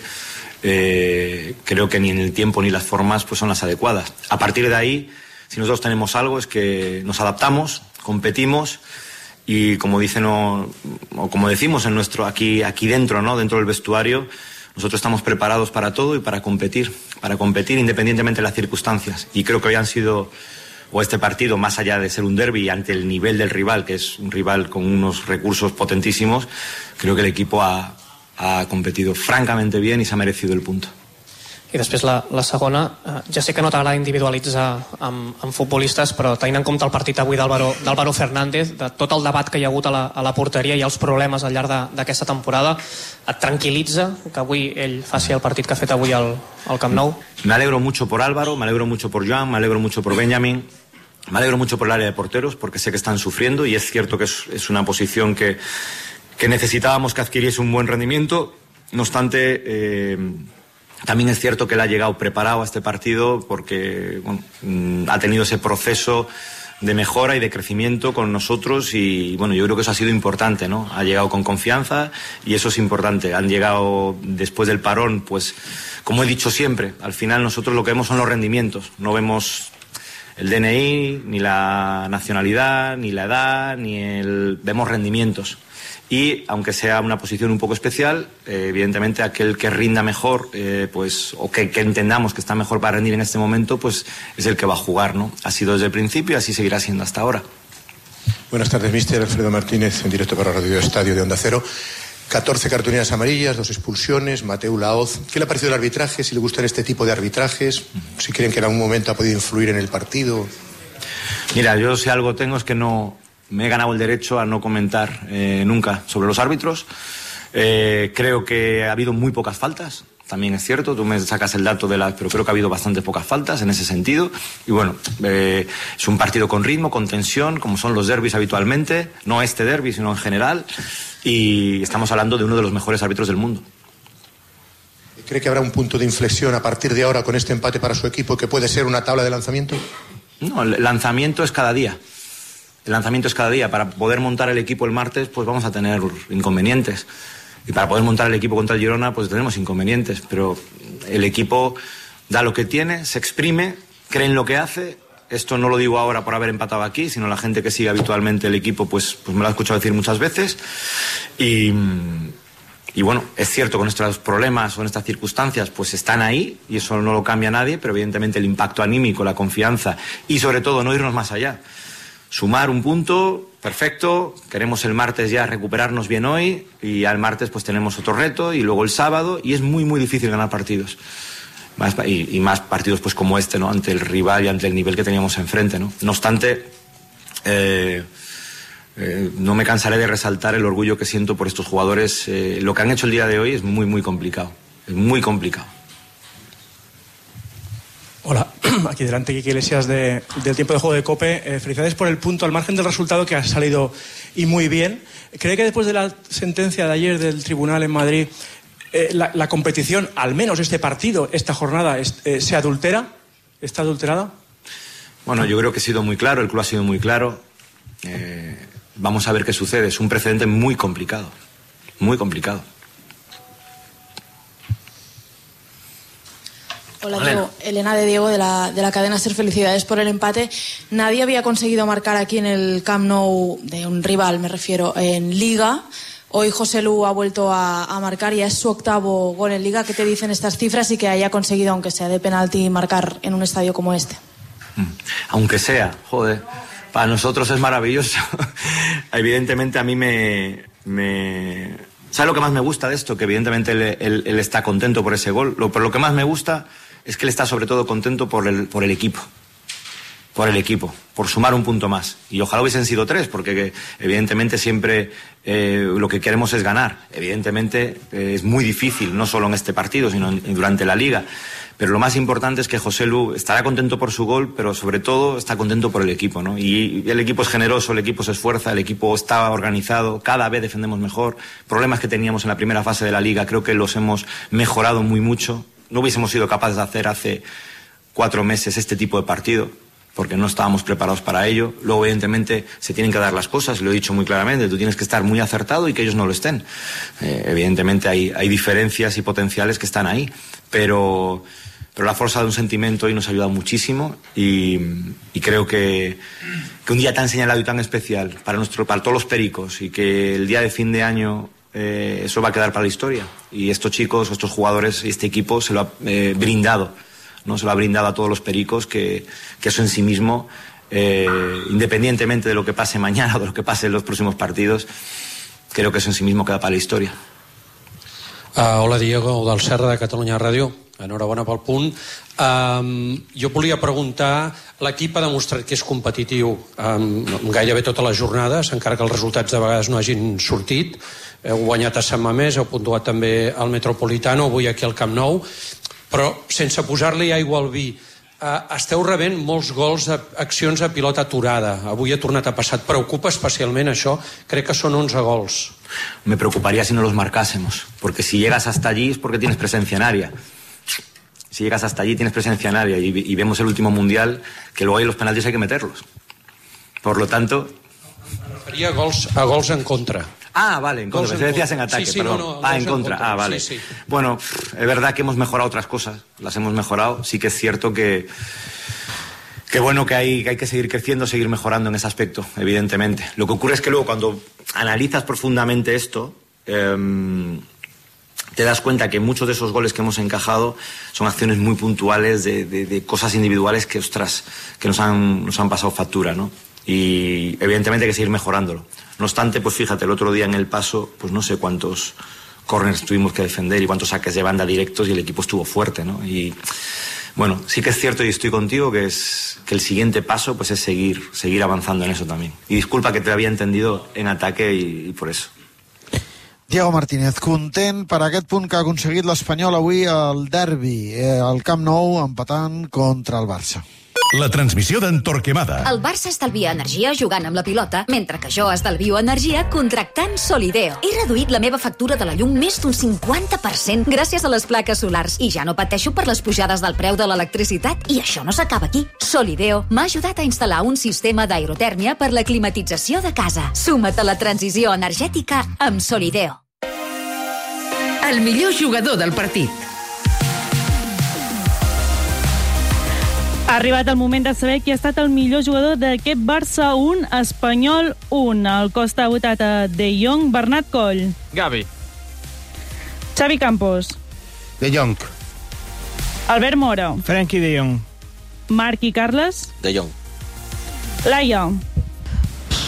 eh, creo que ni en el tiempo ni las formas pues son las adecuadas. A partir de ahí, si nosotros tenemos algo es que nos adaptamos, competimos y como dicen o, o como decimos en nuestro aquí aquí dentro, ¿no? Dentro del vestuario, nosotros estamos preparados para todo y para competir, para competir independientemente de las circunstancias. Y creo que hoy han sido o este partido, más allá de ser un derbi ante el nivel del rival, que es un rival con unos recursos potentísimos, creo que el equipo ha, ha competido francamente bien y se ha merecido el punto. I després la, la segona, eh, ja sé que no t'agrada individualitzar amb, amb futbolistes, però tenint en compte el partit avui d'Álvaro Fernández, de tot el debat que hi ha hagut a la, a la porteria i els problemes al llarg d'aquesta temporada, et tranquil·litza que avui ell faci el partit que ha fet avui al, al Camp Nou? Me alegro mucho por Álvaro, me alegro mucho por Joan, me alegro mucho por Benjamín, me alegro mucho por el área de porteros, porque sé que están sufriendo y es cierto que es, es una posición que, que necesitábamos que adquiriese un buen rendimiento. No obstante, eh, también es cierto que él ha llegado preparado a este partido porque bueno, ha tenido ese proceso de mejora y de crecimiento con nosotros y bueno, yo creo que eso ha sido importante, ¿no? Ha llegado con confianza y eso es importante. Han llegado después del parón, pues como he dicho siempre, al final nosotros lo que vemos son los rendimientos, no vemos el D N I, ni la nacionalidad, ni la edad, ni el... vemos rendimientos. Y aunque sea una posición un poco especial, eh, evidentemente aquel que rinda mejor, eh, pues, o que, que entendamos que está mejor para rendir en este momento, pues es el que va a jugar, ¿no? Ha sido desde el principio y así seguirá siendo hasta ahora. Buenas tardes, mister Alfredo Martínez, en directo para Radio Estadio de Onda Cero. catorce cartulinas amarillas, dos expulsiones, Mateu Laoz. ¿Qué le ha parecido el arbitraje? Si le gustan este tipo de arbitrajes, si creen que en algún momento ha podido influir en el partido. Mira, yo si algo tengo es que no... me he ganado el derecho a no comentar eh, nunca sobre los árbitros. Eh, creo que ha habido muy pocas faltas, también es cierto, tú me sacas el dato de las, pero creo que ha habido bastante pocas faltas en ese sentido. Y bueno, eh, es un partido con ritmo, con tensión, como son los derbis habitualmente, no este derbi, sino en general, y estamos hablando de uno de los mejores árbitros del mundo. ¿Cree que habrá un punto de inflexión a partir de ahora con este empate para su equipo que puede ser una tabla de lanzamiento? No, el lanzamiento es cada día. El lanzamiento es cada día. Para poder montar el equipo el martes, pues vamos a tener inconvenientes. Y para poder montar el equipo contra el Girona, pues tenemos inconvenientes. Pero el equipo da lo que tiene, se exprime, cree en lo que hace. Esto no lo digo ahora por haber empatado aquí, sino la gente que sigue habitualmente el equipo, pues, pues me lo ha escuchado decir muchas veces. Y, y bueno, es cierto que nuestros problemas o nuestras circunstancias pues están ahí, y eso no lo cambia nadie, pero evidentemente el impacto anímico, la confianza y sobre todo no irnos más allá. sumar un punto, perfecto, queremos el martes ya recuperarnos bien hoy y al martes pues tenemos otro reto y luego el sábado y es muy muy difícil ganar partidos. Más, y, y más partidos pues como este, ¿no? Ante el rival y ante el nivel que teníamos enfrente, ¿no? No obstante, eh, eh, no me cansaré de resaltar el orgullo que siento por estos jugadores. Eh, lo que han hecho el día de hoy es muy muy complicado, es muy complicado. Hola, aquí delante Quique Iglesias de, del tiempo de juego de COPE. Eh, felicidades por el punto, al margen del resultado que ha salido y muy bien. ¿Cree que después de la sentencia de ayer del tribunal en Madrid, eh, la, la competición, al menos este partido, esta jornada, eh, se adultera? ¿Está adulterada? Bueno, yo creo que he sido muy claro, el club ha sido muy claro. Eh, vamos a ver qué sucede. Es un precedente muy complicado, muy complicado. Hola, Diego. Elena de Diego, de la, de la cadena SER. Felicidades por el empate. Nadie había conseguido marcar aquí en el Camp Nou, de un rival, me refiero, en Liga. Hoy José Lu ha vuelto a, a marcar, ya es su octavo gol en Liga. ¿Qué te dicen estas cifras y que haya conseguido, aunque sea de penalti, marcar en un estadio como este? Aunque sea, joder, para nosotros es maravilloso. Evidentemente a mí me... me... ¿Sabes lo que más me gusta de esto? Que evidentemente él, él, él está contento por ese gol. Lo, pero lo que más me gusta es que él está sobre todo contento por el, por el equipo. Por el equipo, por sumar un punto más. Y ojalá hubiesen sido tres, porque evidentemente siempre eh, lo que queremos es ganar. Evidentemente eh, es muy difícil, no solo en este partido, sino en, durante la Liga. Pero lo más importante es que José Lu estará contento por su gol, pero sobre todo está contento por el equipo, ¿no? Y, y el equipo es generoso, el equipo se esfuerza, el equipo está organizado, cada vez defendemos mejor. Problemas que teníamos en la primera fase de la Liga creo que los hemos mejorado muy mucho. No hubiésemos sido capaces de hacer hace cuatro meses este tipo de partido, porque no estábamos preparados para ello. Luego, evidentemente, se tienen que dar las cosas, lo he dicho muy claramente, tú tienes que estar muy acertado y que ellos no lo estén. Eh, evidentemente hay, hay diferencias y potenciales que están ahí, pero, pero la fuerza de un sentimiento hoy nos ha ayudado muchísimo y, y creo que, que un día tan señalado y tan especial para, nuestro, para todos los pericos y que el día de fin de año eh, eso va a quedar para la historia. Y estos chicos, estos jugadores y este equipo se lo ha eh, brindado. ¿no? Se lo ha brindado a todos los pericos, que, que eso en sí mismo, eh, independientemente de lo que pase mañana o de lo que pase en los próximos partidos, creo que eso en sí mismo queda para la historia. Uh, hola, Diego, del Serra de Catalunya Ràdio. Enhorabona pel punt. Um, jo volia preguntar, l'equip ha demostrat que és competitiu um, gairebé totes les jornades, encara que els resultats de vegades no hagin sortit. Heu guanyat a Sant Mamés, heu puntuat també al Metropolitano, avui aquí al Camp Nou, però sense posar-li aigua al vi, uh, esteu rebent molts gols d'accions a pilota aturada. Avui ha tornat a passar. Et preocupa especialment això? Crec que són onze gols. Me preocuparía si no los marcásemos, porque si llegas hasta allí es porque tienes presencia en área. Si llegas hasta allí tienes presencia en área y, y vemos el último mundial que luego hay los penaltis hay que meterlos. Por lo tanto... Me referia a gols, a gols en contra. Ah, vale, en contra. Pensé decías en ataque, sí, sí, perdón. No, no, ah, en contra. en contra. Ah, vale. Sí, sí. Bueno, es verdad que hemos mejorado otras cosas. Las hemos mejorado. Sí que es cierto que... Que bueno, que hay, que hay que seguir creciendo, seguir mejorando en ese aspecto, evidentemente. Lo que ocurre es que luego cuando analizas profundamente esto... Eh, te das cuenta que muchos de esos goles que hemos encajado son acciones muy puntuales de, de, de cosas individuales que, ostras, que nos han, nos han pasado factura, ¿no? Y evidentemente hay que seguir mejorándolo. No obstante, pues fíjate, el otro día en El Paso, pues no sé cuántos corners tuvimos que defender y cuántos saques de banda directos y el equipo estuvo fuerte, ¿no? Y bueno, sí que es cierto y estoy contigo que es que el siguiente paso pues es seguir, seguir avanzando en eso también. Y disculpa que te había entendido en ataque y, y por eso. Diego Martínez, content per aquest punt que ha aconseguit l'Espanyol avui al derbi, eh, al Camp Nou, empatant contra el Barça. La transmissió d'en Torquemada. El Barça estalvia energia jugant amb la pilota, mentre que jo estalvio energia contractant Solideo. He reduït la meva factura de la llum més d'un cinquanta per cent gràcies a les plaques solars i ja no pateixo per les pujades del preu de l'electricitat. I això no s'acaba aquí. Solideo m'ha ajudat a instal·lar un sistema d'aerotèrmia per la climatització de casa. Suma't a la transició energètica amb Solideo. El millor jugador del partit. Ha arribat el moment de saber qui ha estat el millor jugador d'aquest Barça un, Espanyol un. El Costa ha votat a De Jong, Bernat Coll. Gavi. Xavi Campos. De Jong. Albert Mora. Frenkie De Jong. Marc i Carles. De Jong. Laia.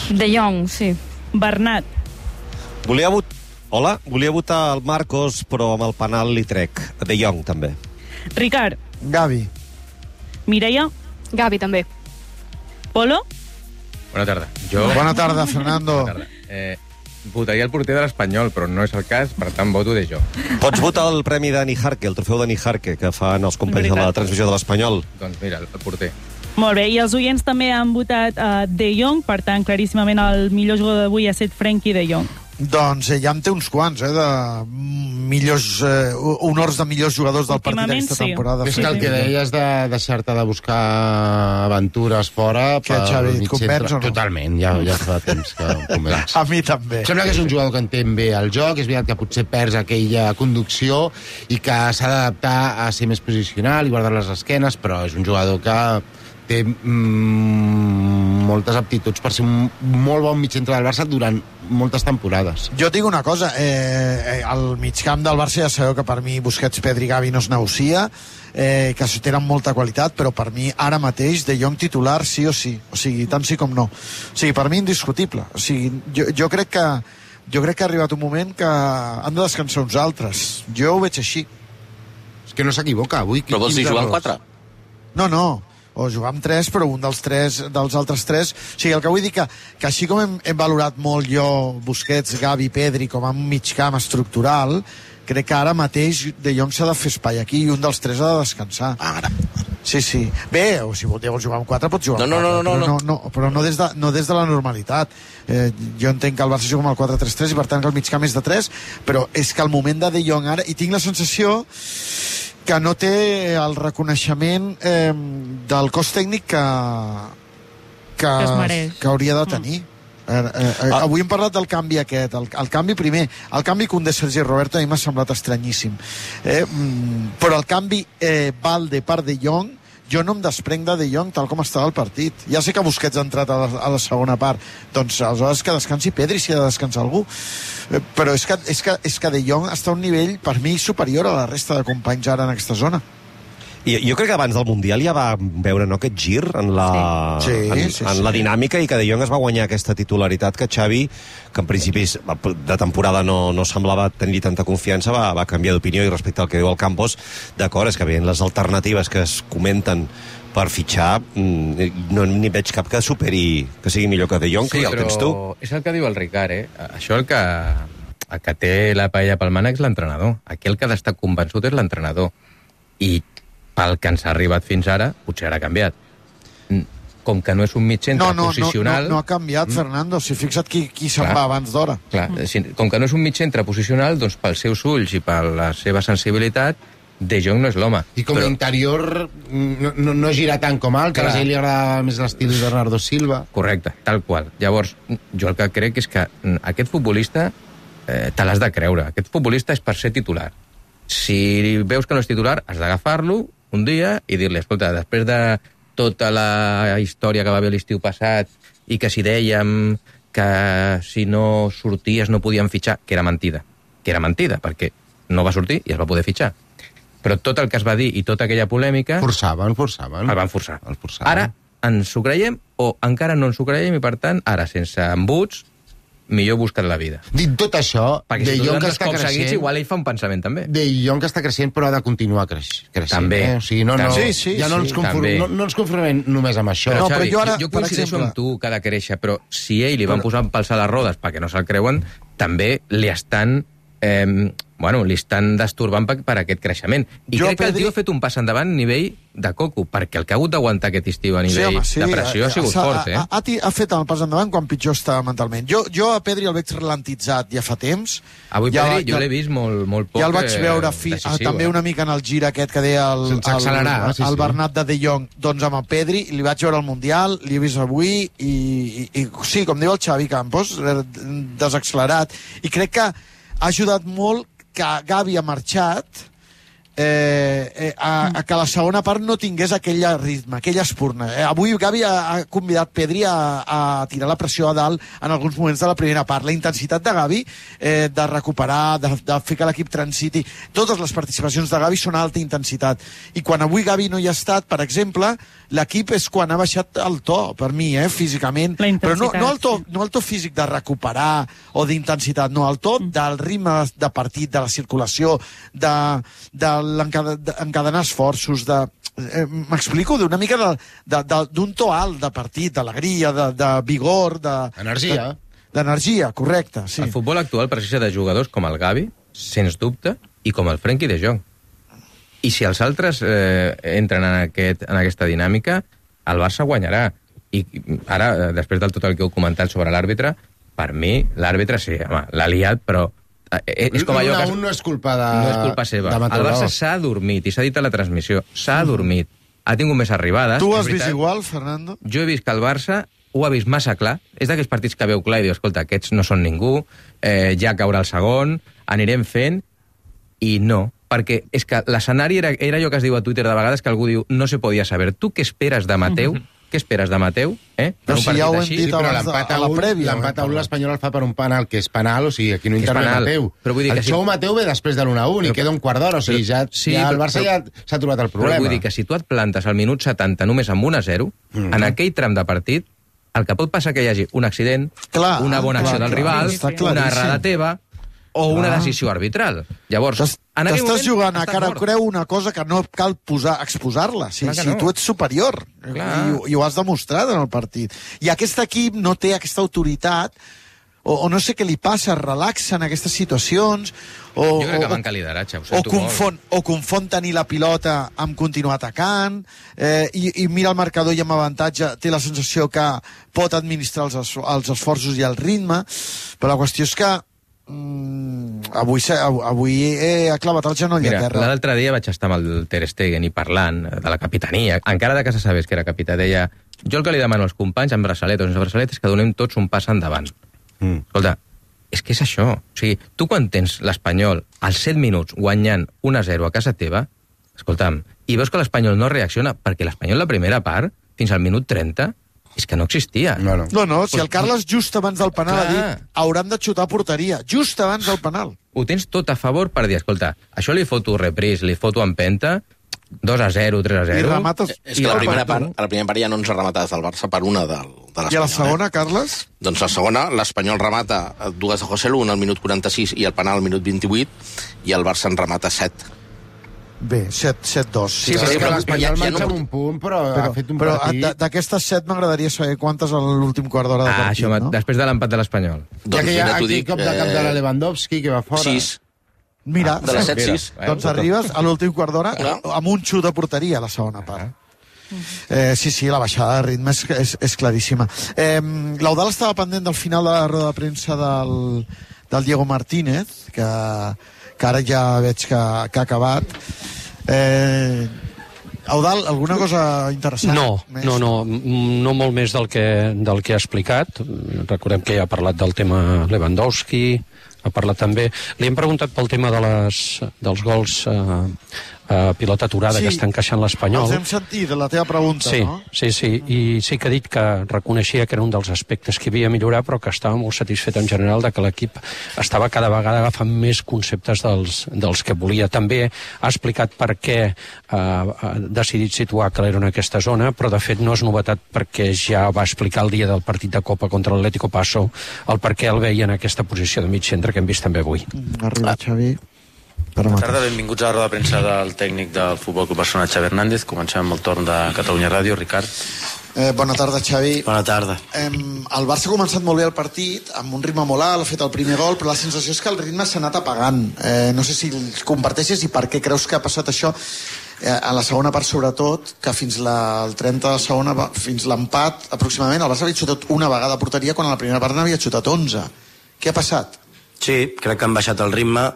De Jong, sí. Bernat. Volia votar... Hola, volia votar el Marcos, però amb el penal li trec. De Jong, també. Ricard. Gavi. Mireia. Gavi, també. Polo. Bona tarda. Jo... Bona tarda, Fernando. Bona tarda. Eh, votaria el porter de l'Espanyol, però no és el cas, per tant voto de Jong. Pots votar el premi d'Ani Jarque, el trofeu d'Ani Jarque, que fan els companys de la transmissió de l'Espanyol. Doncs mira, el porter. Molt bé, i els oients també han votat uh, De Jong, per tant, claríssimament el millor jugador d'avui ha estat Frenkie De Jong. Doncs eh, ja en té uns quants, eh, de millors, eh, honors de millors jugadors del partit d'aquesta sí. temporada. És que el que deies de deixar-te de buscar aventures fora... Que, Xavi, et convenç o no? Totalment, ja, ja fa temps que em convenç. A mi també. Sembla que és un jugador que entén bé el joc, és veritat que potser perds aquella conducció i que s'ha d'adaptar a ser més posicional i guardar les esquenes, però és un jugador que té mm, moltes aptituds per ser un molt bon mig-centre del Barça durant moltes temporades. Jo et dic una cosa, eh, el migcamp del Barça ja sabeu que per mi Busquets, Pedri, Gavi no es negocia, eh, que tenen molta qualitat, però per mi ara mateix De Jong titular sí o sí, o sigui, tant sí com no. O sigui, per mi indiscutible. O sigui, jo, jo crec que jo crec que ha arribat un moment que han de descansar uns altres. Jo ho veig així. És que no s'equivoca avui. Però vols dir jugar amb quatre? No, no, o jugar amb tres, però un dels tres dels altres tres... O sigui, el que vull dir que, que així com hem, hem valorat molt jo Busquets, Gavi, Pedri com a un migcamp estructural, crec que ara mateix De Jong s'ha de fer espai aquí i un dels tres ha de descansar. Ara. Sí, sí. Bé, o si vols jugar amb quatre, pots jugar amb no, no, quatre. No, no, no, no. no, però no des, de, no des de la normalitat. Eh, jo entenc que el Barça juga amb el quatre tres tres i per tant que el migcamp és de tres, però és que el moment de De Jong ara... I tinc la sensació que no té el reconeixement eh, del cos tècnic que, que, que, que hauria de tenir. Mm. Eh, eh, ah. Avui hem parlat del canvi aquest, el, el canvi primer, el canvi Koundé, Sergi Roberto a mi m'ha semblat estranyíssim. Eh, mm, però el canvi eh, Valde per De Jong, jo no em desprenc de De Jong tal com estava el partit. Ja sé que Busquets ha entrat a la, a la segona part, doncs aleshores que descansi Pedri si ha de descansar algú. Eh, però és que, és, que, és que De Jong està a un nivell, per mi, superior a la resta de companys ara en aquesta zona. I jo crec que abans del Mundial ja va veure, no, aquest gir en la, sí. Sí, en, sí, en sí. la dinàmica i que De Jong es va guanyar aquesta titularitat que Xavi, que en principi de temporada no, no semblava tenir tanta confiança, va, va canviar d'opinió i respecte al que diu el Campos, d'acord, és que veient les alternatives que es comenten per fitxar, no n'hi veig cap que superi, que sigui millor que De Jong, sí, que ja el tens tu. És el que diu el Ricard, eh? Això el que, el que té la paella pel mànec és l'entrenador. Aquí el que ha d'estar convençut és l'entrenador. I pel que ens ha arribat fins ara, potser ara ha canviat. Com que no és un mitjcentre no, no, posicional... No, no, no ha canviat, Fernando. Si fixa't qui, qui se'n va abans d'hora. Clar, com que no és un mitjcentre posicional, doncs pels seus ulls i per la seva sensibilitat, De Jong no és l'home. I com a però... interior no, no, no gira tant com alt, que a ell li agrada més l'estil de Bernardo Silva. Correcte, tal qual. Llavors, jo el que crec és que aquest futbolista eh, te l'has de creure. Aquest futbolista és per ser titular. Si veus que no és titular, has d'agafar-lo un dia i dir-li, escolta, després de tota la història que va haver l'estiu passat i que si dèiem que si no sorties no podíem fitxar, que era mentida, que era mentida, perquè no va sortir i es va poder fitxar. Però tot el que es va dir i tota aquella polèmica... Forçaven, forçaven. El van forçar. El forçaven. Ara ens ho creiem o encara no ens ho creiem i, per tant, ara, sense embuts, millor buscar la vida. Dit tot això, perquè De si Jong que està creixent... seguits, igual ell fa un pensament, també. De Jong que està creixent, però ha de continuar creix, creixent. També. Eh? O sigui, no, no, sí, sí, ja no, sí, ens conformem, no, no ens conformem només amb això. Però, no, Xavi, però jo ara, jo, jo coincideixo exemple... amb tu que ha de créixer, però si ell li van però... posar pals a les rodes perquè no se'l creuen, també li estan... Eh, bueno, li estan destorbant per, per aquest creixement. I jo, crec que Pedri... el tio ha fet un pas endavant a nivell de coco, perquè el que ha hagut d'aguantar aquest estiu a nivell sí, home, sí, de pressió ha sigut fort, eh? Ha, ha, ha fet el pas endavant quan pitjor està mentalment. Jo, jo a Pedri el veig ralentitzat ja fa temps. Avui ja, Pedri jo ja, l'he vist molt, molt poc ja el vaig veure fi, decisiu, també eh? una mica en el gir aquest que deia el, el, el, sí, el sí. Bernat de De Jong, doncs amb el Pedri li vaig veure al Mundial, li he vist avui i, i, i sí, com diu el Xavi Campos, desaccelerat, i crec que ha ajudat molt que Gavi ha marxat eh, eh, a, a que la segona part no tingués aquell ritme, aquella espurna. Eh, avui Gavi ha, ha convidat Pedri a, a tirar la pressió a dalt en alguns moments de la primera part. La intensitat de Gavi, eh, de recuperar, de, de fer que l'equip transiti, totes les participacions de Gavi són alta intensitat. I quan avui Gavi no hi ha estat, per exemple, l'equip és quan ha baixat el to, per mi, eh, físicament. Però no, no, el to, no el to físic de recuperar o d'intensitat, no, el to del ritme de partit, de la circulació, de, de l'encadenar esforços, de... Eh, m'explico, d'una mica d'un to alt de partit, d'alegria, de, de vigor, de... Energia. D'energia, correcte, sí. El futbol actual precisa de jugadors com el Gavi, sens dubte, i com el Frenkie de Jong. I si els altres eh, entren en, aquest, en aquesta dinàmica, el Barça guanyarà. I ara, després del tot el que heu comentat sobre l'àrbitre, per mi, l'àrbitre sí, home, l'ha liat, però eh, és com allò que... Un no és culpa de... No és culpa seva. El Barça s'ha adormit, i s'ha dit a la transmissió, s'ha adormit. Ha tingut més arribades. Tu has vist igual, Fernando? Jo he vist que el Barça ho ha vist massa clar. És d'aquells partits que veu clar i diu, escolta, aquests no són ningú, eh, ja caurà el segon, anirem fent, i no. Perquè és que l'escenari era, era allò que es diu a Twitter de vegades, que algú diu, no se podia saber. Tu què esperes de Mateu? Què esperes de Mateu? Eh? Però si ja ho hem dit abans a la prèvia. L'empat a un l'Espanyol el fa per un penal, que és penal, o sigui, aquí no intervé Mateu. El show Mateu ve després de l'u a u i queda un quart d'hora, o sigui, ja el Barça ja s'ha trobat el problema. Però vull dir que si tu et plantes al minut setanta només amb un a zero, en aquell tram de partit, el que pot passar que hi hagi un accident, una bona acció del rival, una errada teva, o una decisió arbitral. Llavors, t'estàs jugant a cara creu una cosa que no cal posar, exposar-la. Si, si tu ets superior, i, i ho has demostrat en el partit. I aquest equip no té aquesta autoritat, o, o no sé què li passa, es relaxa en aquestes situacions, o, jo crec que manca lideratge, ho sento o confon, o confon tenir la pilota amb continuar atacant, eh, i, i mira el marcador i amb avantatge té la sensació que pot administrar els, els esforços i el ritme, però la qüestió és que Mm, avui, avui he clavat el genoll a terra. Mira, l'altre dia vaig estar amb el Ter Stegen i parlant de la capitania. Encara de que se sabés que era capità, deia, jo el que li demano als companys amb braçalet o sense braçalet és que donem tots un pas endavant. Mm. Escolta, és que és això. O sigui, tu quan tens l'Espanyol als set minuts guanyant un a zero a casa teva, escolta'm, i veus que l'Espanyol no reacciona, perquè l'Espanyol la primera part, fins al minut trenta, és que no existia. No, no, no, no si el Carles just abans del penal ha dit hauran de xutar a porteria, just abans del penal. Ho tens tot a favor per dir, escolta, això li foto repris, li foto empenta, dos a zero, tres a zero... I remates... És que a la primera part, a la primera part hi ha onze rematades del Barça per una de, de l'Espanyol. I a la segona, eh? Carles? Doncs la segona, l'Espanyol remata dues de José Lu, un al minut quaranta-sis i el penal al minut vint-i-vuit, i el Barça en remata set. Bé, set dos. Sí, sí, sí, que l'Espanyol marxa amb un punt, però, però ha fet un però partit... Però d'aquestes set m'agradaria saber quantes a l'últim quart d'hora de ah, partit, això, no? Després de l'empat de l'Espanyol. Doncs ja que hi ha aquell cop de cap de la Lewandowski, que va fora... Sis. Mira, de les set, sis. Doncs arribes a l'últim quart d'hora amb un xut de porteria a la segona part. Eh, sí, sí, la baixada de ritme és, és, és claríssima. Eh, L'Eudal estava pendent del final de la roda de premsa del, del Diego Martínez, que, que ara ja veig que, que ha acabat. Eh, Eudal, alguna cosa interessant? No, més? no, no, no molt més del que, del que ha explicat. Recordem que ja ha parlat del tema Lewandowski, ha parlat també... Li hem preguntat pel tema de les, dels gols eh, Uh, pilota aturada sí, que està encaixant l'Espanyol. Els hem sentit, la teva pregunta, sí, no? Sí, sí, i sí que ha dit que reconeixia que era un dels aspectes que havia millorat, però que estava molt satisfet en general de que l'equip estava cada vegada agafant més conceptes dels, dels que volia. També ha explicat per què uh, ha decidit situar Calero en aquesta zona, però de fet no és novetat perquè ja va explicar el dia del partit de Copa contra l'Atlético Paso el per què el veia en aquesta posició de mig centre que hem vist també avui. Arriba, Xavi. Bona tarda, benvinguts a la roda de premsa del tècnic del Futbol Club Barcelona, Xavi Hernández. Comencem amb el torn de Catalunya Ràdio. Ricard. Eh, bona tarda, Xavi. Bona tarda. Eh, el Barça ha començat molt bé el partit, amb un ritme molt alt, ha fet el primer gol, però la sensació és que el ritme s'ha anat apagant. Eh, no sé si el comparteixes i per què creus que ha passat això. Eh, a la segona part, sobretot, que fins la, el trenta de segona, fins l'empat, aproximadament, el Barça havia xutat una vegada a porteria quan a la primera part n'havia xutat onze. Què ha passat? Sí, crec que han baixat el ritme.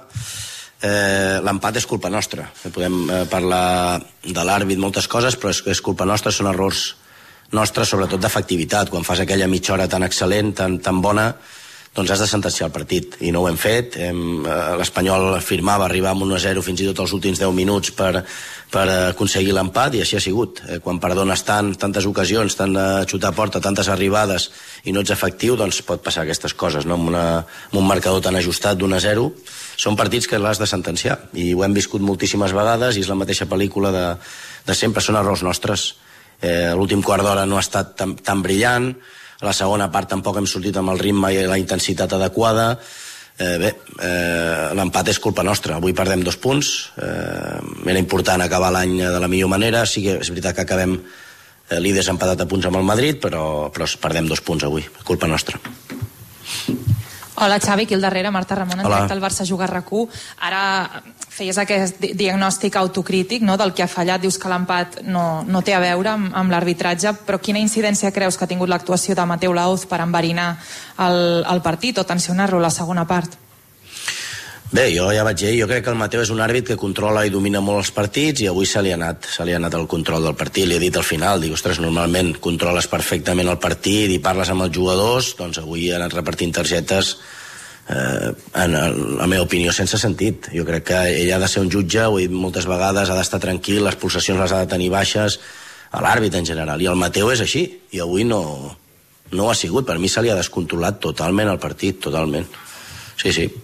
Eh, l'empat és culpa nostra. Podem eh, parlar de l'àrbit moltes coses, però és, és culpa nostra, són errors nostres, sobretot d'efectivitat. Quan fas aquella mitja hora tan excel·lent, tan, tan bona, doncs has de sentenciar el partit, i no ho hem fet. Hem, l'Espanyol firmava arribar amb un a zero fins i tot els últims deu minuts per, per aconseguir l'empat, i així ha sigut. Quan perdones tant, tantes ocasions, tant de xutar a porta, tantes arribades, i no ets efectiu, doncs pot passar aquestes coses, no? Amb, una, amb un marcador tan ajustat d'un a zero, són partits que l'has de sentenciar, i ho hem viscut moltíssimes vegades, i és la mateixa pel·lícula de, de sempre, són errors nostres. Eh, l'últim quart d'hora no ha estat tan, tan brillant, a la segona part tampoc hem sortit amb el ritme i la intensitat adequada. Eh, bé, eh, l'empat és culpa nostra. Avui perdem dos punts. Eh, era important acabar l'any de la millor manera. Sí que és veritat que acabem eh, líders empatat a punts amb el Madrid, però, però perdem dos punts avui. Culpa nostra. Hola, Xavi, aquí al darrere, Marta Ramon, en Hola. directe al Barça Juga RAC u. Ara feies aquest di- diagnòstic autocrític, no?, del que ha fallat. Dius que l'empat no, no té a veure amb, amb l'arbitratge, però quina incidència creus que ha tingut l'actuació de Mateu Laoz per enverinar el, el partit o tensionar-lo a la segona part? Bé, jo ja vaig dir, jo crec que el Mateu és un àrbit que controla i domina molt els partits, i avui se li ha anat, se li ha anat el control del partit. Li he dit al final, dic, ostres, normalment controles perfectament el partit i parles amb els jugadors, doncs avui ha anat repartint targetes, eh, en la meva opinió, sense sentit. Jo crec que ell ha de ser un jutge, ho he dit moltes vegades, ha d'estar tranquil, les pulsacions les ha de tenir baixes, a l'àrbit en general, i el Mateu és així, i avui no, no ho ha sigut. Per mi se li ha descontrolat totalment el partit, totalment. Sí, sí.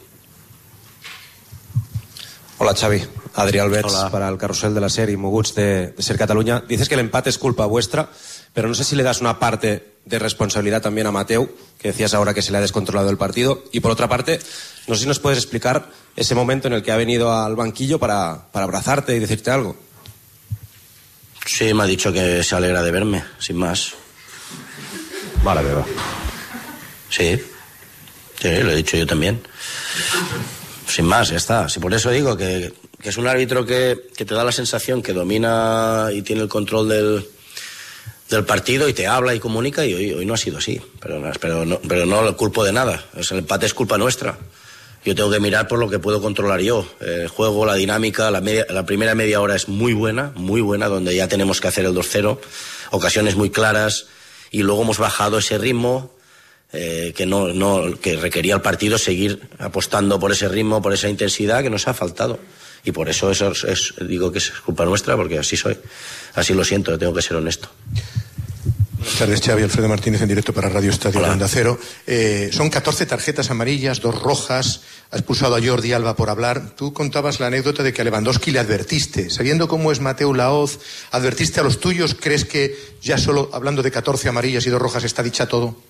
Hola Xavi, Adrià Albets. Hola. Para el carrusel de la SER y Moguts de, de Ser Cataluña. Dices que el empate es culpa vuestra, pero no sé si le das una parte de responsabilidad también a Mateu, que decías ahora que se le ha descontrolado el partido, y por otra parte, no sé si nos puedes explicar ese momento en el que ha venido al banquillo para, para abrazarte y decirte algo. Sí, me ha dicho que se alegra de verme, sin más. Vale, beba. Sí, sí, lo he dicho yo también. Sin más, ya está. Sí, por eso digo que, que es un árbitro que, que te da la sensación que domina y tiene el control del, del partido y te habla y comunica, y hoy, hoy no ha sido así. Pero, pero, no, pero no lo culpo de nada. El empate es culpa nuestra. Yo tengo que mirar por lo que puedo controlar yo. El juego, la dinámica, la, media, la primera media hora es muy buena, muy buena, donde ya tenemos que hacer el dos cero. Ocasiones muy claras, y luego hemos bajado ese ritmo. Eh, que no, no que requería el partido seguir apostando por ese ritmo, por esa intensidad que nos ha faltado, y por eso, eso es, es, digo que es culpa nuestra, porque así soy, así lo siento, tengo que ser honesto. Buenas tardes, Xavi. Alfredo Martínez, en directo para Radio Estadio de Onda Cero. Eh, son catorce tarjetas amarillas, dos rojas. Ha expulsado a Jordi Alba por hablar. Tú contabas la anécdota de que a Lewandowski le advertiste. Sabiendo cómo es Mateu Laoz, ¿advertiste a los tuyos? ¿Crees que ya solo hablando de catorce amarillas y dos rojas está dicha todo?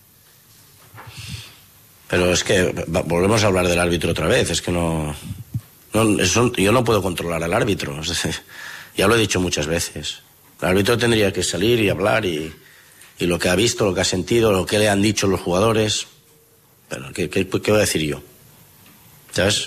Pero es que volvemos a hablar del árbitro otra vez. Es que no, no eso, yo no puedo controlar al árbitro. O sea, ya lo he dicho muchas veces. El árbitro tendría que salir y hablar, y, y lo que ha visto, lo que ha sentido, lo que le han dicho los jugadores. Pero ¿qué, qué, qué voy a decir yo? ¿Sabes?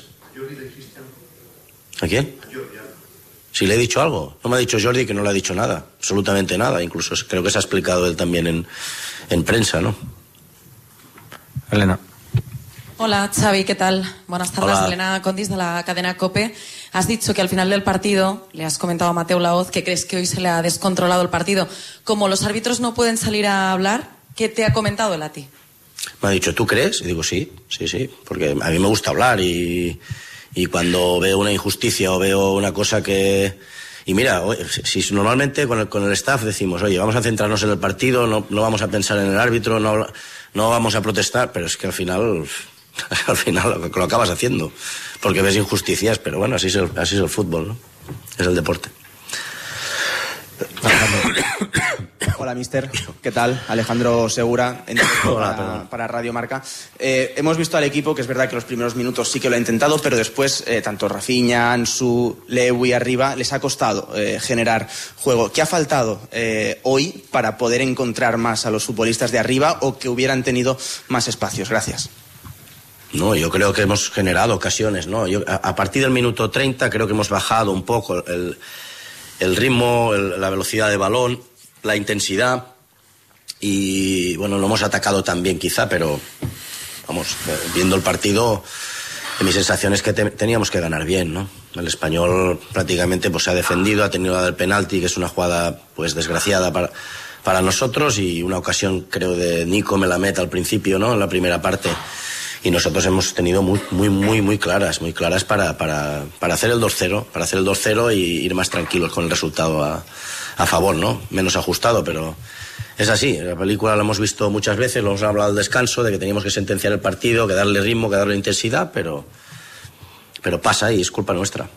¿A quién? Si le he dicho algo. No me ha dicho Jordi que no le ha dicho nada, absolutamente nada. Incluso creo que se ha explicado él también en, en prensa, ¿no? Elena. Hola, Xavi, ¿qué tal? Buenas tardes. Hola. Elena Condis, de la cadena COPE. Has dicho que al final del partido le has comentado a Mateu Laoz que crees que hoy se le ha descontrolado el partido. Como los árbitros no pueden salir a hablar, ¿qué te ha comentado él a ti? Me ha dicho, ¿tú crees? Y digo, sí, sí, sí, porque a mí me gusta hablar, y, y cuando veo una injusticia o veo una cosa que... Y mira, si, si normalmente con el, con el staff decimos, oye, vamos a centrarnos en el partido, no, no vamos a pensar en el árbitro, no, no vamos a protestar, pero es que al final... al final lo, lo acabas haciendo, porque ves injusticias, pero bueno, así es el, así es el fútbol, ¿no? Es el deporte. Hola, mister. ¿Qué tal? Alejandro Segura, en directo Hola, para, para Radio Marca. Eh, hemos visto al equipo que es verdad que los primeros minutos sí que lo ha intentado, pero después eh, tanto Rafinha, Ansu, Lewy arriba les ha costado eh, generar juego. ¿Qué ha faltado eh, hoy para poder encontrar más a los futbolistas de arriba, o que hubieran tenido más espacios? Gracias. No, yo creo que hemos generado ocasiones, ¿no? Yo, a, a partir del minuto treinta creo que hemos bajado un poco el, el ritmo, el, la velocidad de balón, la intensidad, y bueno, lo hemos atacado también quizá, pero vamos, viendo el partido, mi sensación es que te, teníamos que ganar bien, ¿no? El Español prácticamente pues se ha defendido, ha tenido la del penalti, que es una jugada pues desgraciada para, para nosotros, y una ocasión creo de Nico Melamed al principio, ¿no? En la primera parte. Y nosotros hemos tenido muy, muy, muy, muy claras, muy claras para, para, para hacer el dos cero, para hacer el dos cero y ir más tranquilos con el resultado a, a favor, ¿no? Menos ajustado, pero es así. La película la hemos visto muchas veces, lo hemos hablado al descanso, de que teníamos que sentenciar el partido, que darle ritmo, que darle intensidad, pero, pero pasa y es culpa nuestra.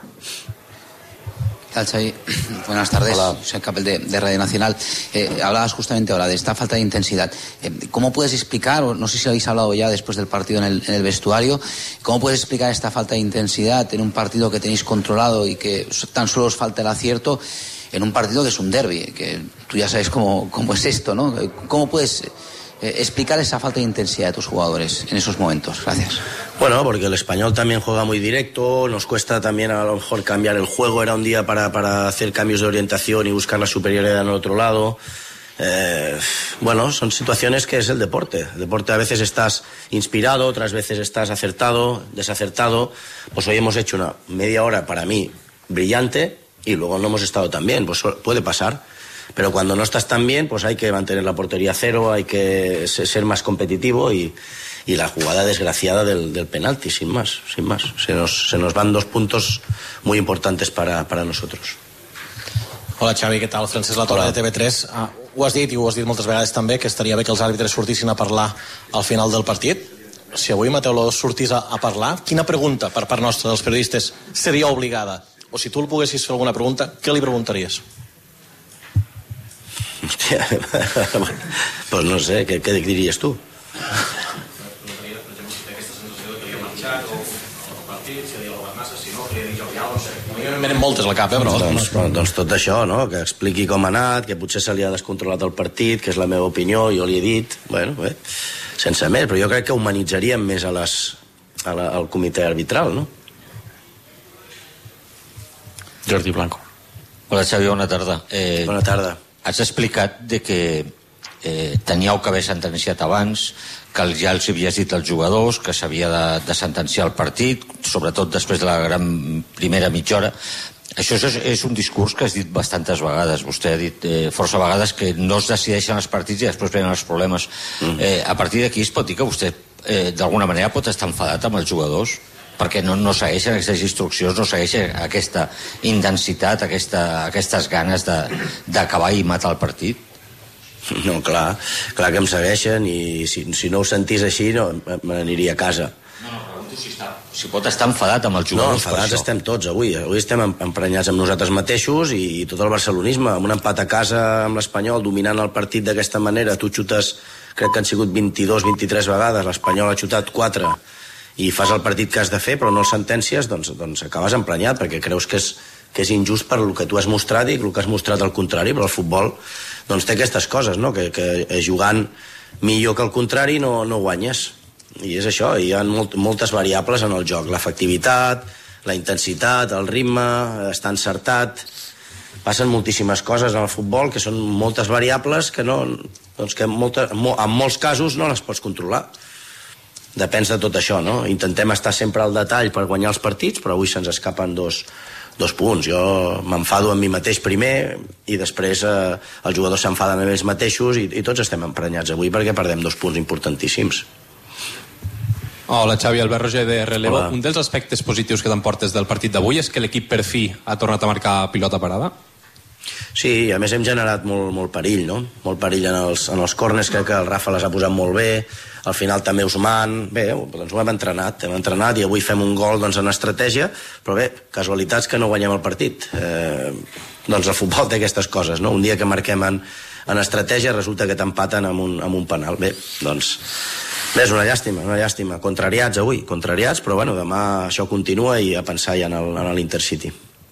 ¿Qué tal, Xavi? Buenas tardes. Hola. Soy Capel de, de Radio Nacional. Eh, hablabas justamente ahora de esta falta de intensidad. Eh, ¿Cómo puedes explicar, o no sé si lo habéis hablado ya después del partido en el, en el vestuario, cómo puedes explicar esta falta de intensidad en un partido que tenéis controlado y que tan solo os falta el acierto, en un partido que es un derbi, que tú ya sabes cómo, cómo es esto, ¿no? ¿Cómo puedes eh, explicar esa falta de intensidad de tus jugadores en esos momentos? Gracias. Bueno, porque el Español también juega muy directo, nos cuesta también a lo mejor cambiar el juego, era un día para, para hacer cambios de orientación y buscar la superioridad en el otro lado. Eh, bueno, son situaciones que es el deporte. El deporte a veces estás inspirado, otras veces estás acertado, desacertado. Pues hoy hemos hecho una media hora para mí brillante y luego no hemos estado tan bien, pues puede pasar. Pero cuando no estás tan bien, pues hay que mantener la portería cero, hay que ser más competitivo y, y la jugada desgraciada del, del penalti, sin más, sin más. Se nos, se nos van dos puntos muy importantes para, para nosotros. Hola, Xavi, què tal? Francesc Latorre, de T V tres. Uh, ho has dit i ho has dit moltes vegades també, que estaria bé que els àrbitres sortissin a parlar al final del partit. Si avui Mateu Laoz sortís a, a parlar, quina pregunta per part nostra dels periodistes seria obligada? O si tu el poguessis fer alguna pregunta, què li preguntaries? Hòstia, pues no sé, què, què diries tu? Venen moltes al cap, eh, però... Doncs, doncs tot això, no? Que expliqui com ha anat, que potser se li ha descontrolat el partit, que és la meva opinió, jo li he dit, bueno, bé, sense més, però jo crec que humanitzaríem més a les, a la, al comitè arbitral, no? Jordi Blanco. Hola, Xavi, bona tarda. Eh, bona tarda. Has explicat de que eh, teníeu que haver sentenciat abans, que ja els havies dit als jugadors que s'havia de, de sentenciar el partit, sobretot després de la gran primera mitja hora. Això és, és un discurs que has dit bastantes vegades. Vostè ha dit eh, força vegades que no es decideixen els partits i després venen els problemes. Mm. Eh, a partir d'aquí es pot dir que vostè eh, d'alguna manera pot estar enfadat amb els jugadors perquè no, no segueixen aquestes instruccions, no segueixen aquesta intensitat, aquesta, aquestes ganes d'acabar i matar el partit? No, clar, clar que em segueixen i si, si no ho sentís així no, me n'aniria a casa. No, no, pregunto si, està, si pot estar enfadat amb els jugadors. No, enfadats estem tots avui. Avui estem emprenyats amb nosaltres mateixos i, i tot el barcelonisme, amb un empat a casa amb l'Espanyol, dominant el partit d'aquesta manera. Tu xutes, crec que han sigut vint-i-dos vint-i-tres vegades, l'Espanyol ha xutat quatre i fas el partit que has de fer però no el sentències, doncs, doncs acabes emprenyat perquè creus que és, que és injust per el que tu has mostrat i el que has mostrat al contrari, però el futbol doncs té aquestes coses, no? que, que jugant millor que el contrari no, no guanyes, i és això, hi ha molt, moltes variables en el joc, l'efectivitat, la intensitat, el ritme, estar encertat, passen moltíssimes coses en el futbol que són moltes variables que, no, doncs que molta, en molts casos no les pots controlar. Depèn de tot això, no? Intentem estar sempre al detall per guanyar els partits, però avui se'ns escapen dos, dos punts. Jo m'enfado amb mi mateix primer i després eh, els jugadors s'enfaden amb ells mateixos i, i tots estem emprenyats avui perquè perdem dos punts importantíssims. Hola, Xavi, Albert Roger de Relevo. Hola. Un dels aspectes positius que t'emportes del partit d'avui és que l'equip per fi ha tornat a marcar pilota parada? Sí, a més hem generat molt, molt perill, no? Molt perill en els, en els córners, crec que el Rafa les ha posat molt bé, al final també Ousmane, bé, doncs ho hem entrenat, hem entrenat i avui fem un gol doncs, en estratègia, però bé, casualitats que no guanyem el partit. Eh, doncs el futbol té aquestes coses, no? Un dia que marquem en, en estratègia resulta que t'empaten amb un, amb un penal. Bé, doncs, bé, és una llàstima, una llàstima. Contrariats avui, contrariats, però bueno, demà això continua i a pensar ja en l'Intercity.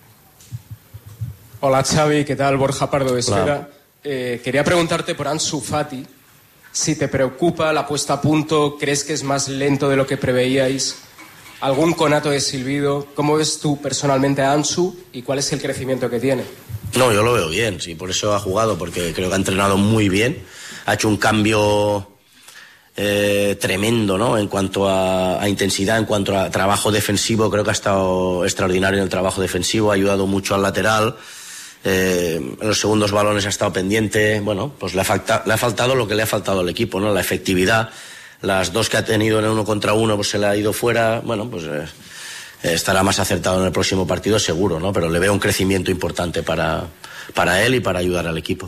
Hola Xavi, ¿qué tal? Borja Pardo de Esfera. Eh, quería preguntarte por Ansu Fati, si te preocupa la puesta a punto, crees que es más lento de lo que preveíais, algún conato de silbido, ¿cómo ves tú personalmente a Ansu y cuál es el crecimiento que tiene? No, yo lo veo bien, sí, por eso ha jugado, porque creo que ha entrenado muy bien, ha hecho un cambio eh, tremendo, ¿no? En cuanto a, a intensidad, en cuanto a trabajo defensivo, creo que ha estado extraordinario en el trabajo defensivo, ha ayudado mucho al lateral. Eh, en los segundos balones ha estado pendiente. Bueno, pues le ha, falta, le ha faltado lo que le ha faltado al equipo, ¿no? La efectividad. Las dos que ha tenido en el uno contra uno, pues se le ha ido fuera. Bueno, pues eh, estará más acertado en el próximo partido, seguro, ¿no? Pero le veo un crecimiento importante para, para él y para ayudar al equipo.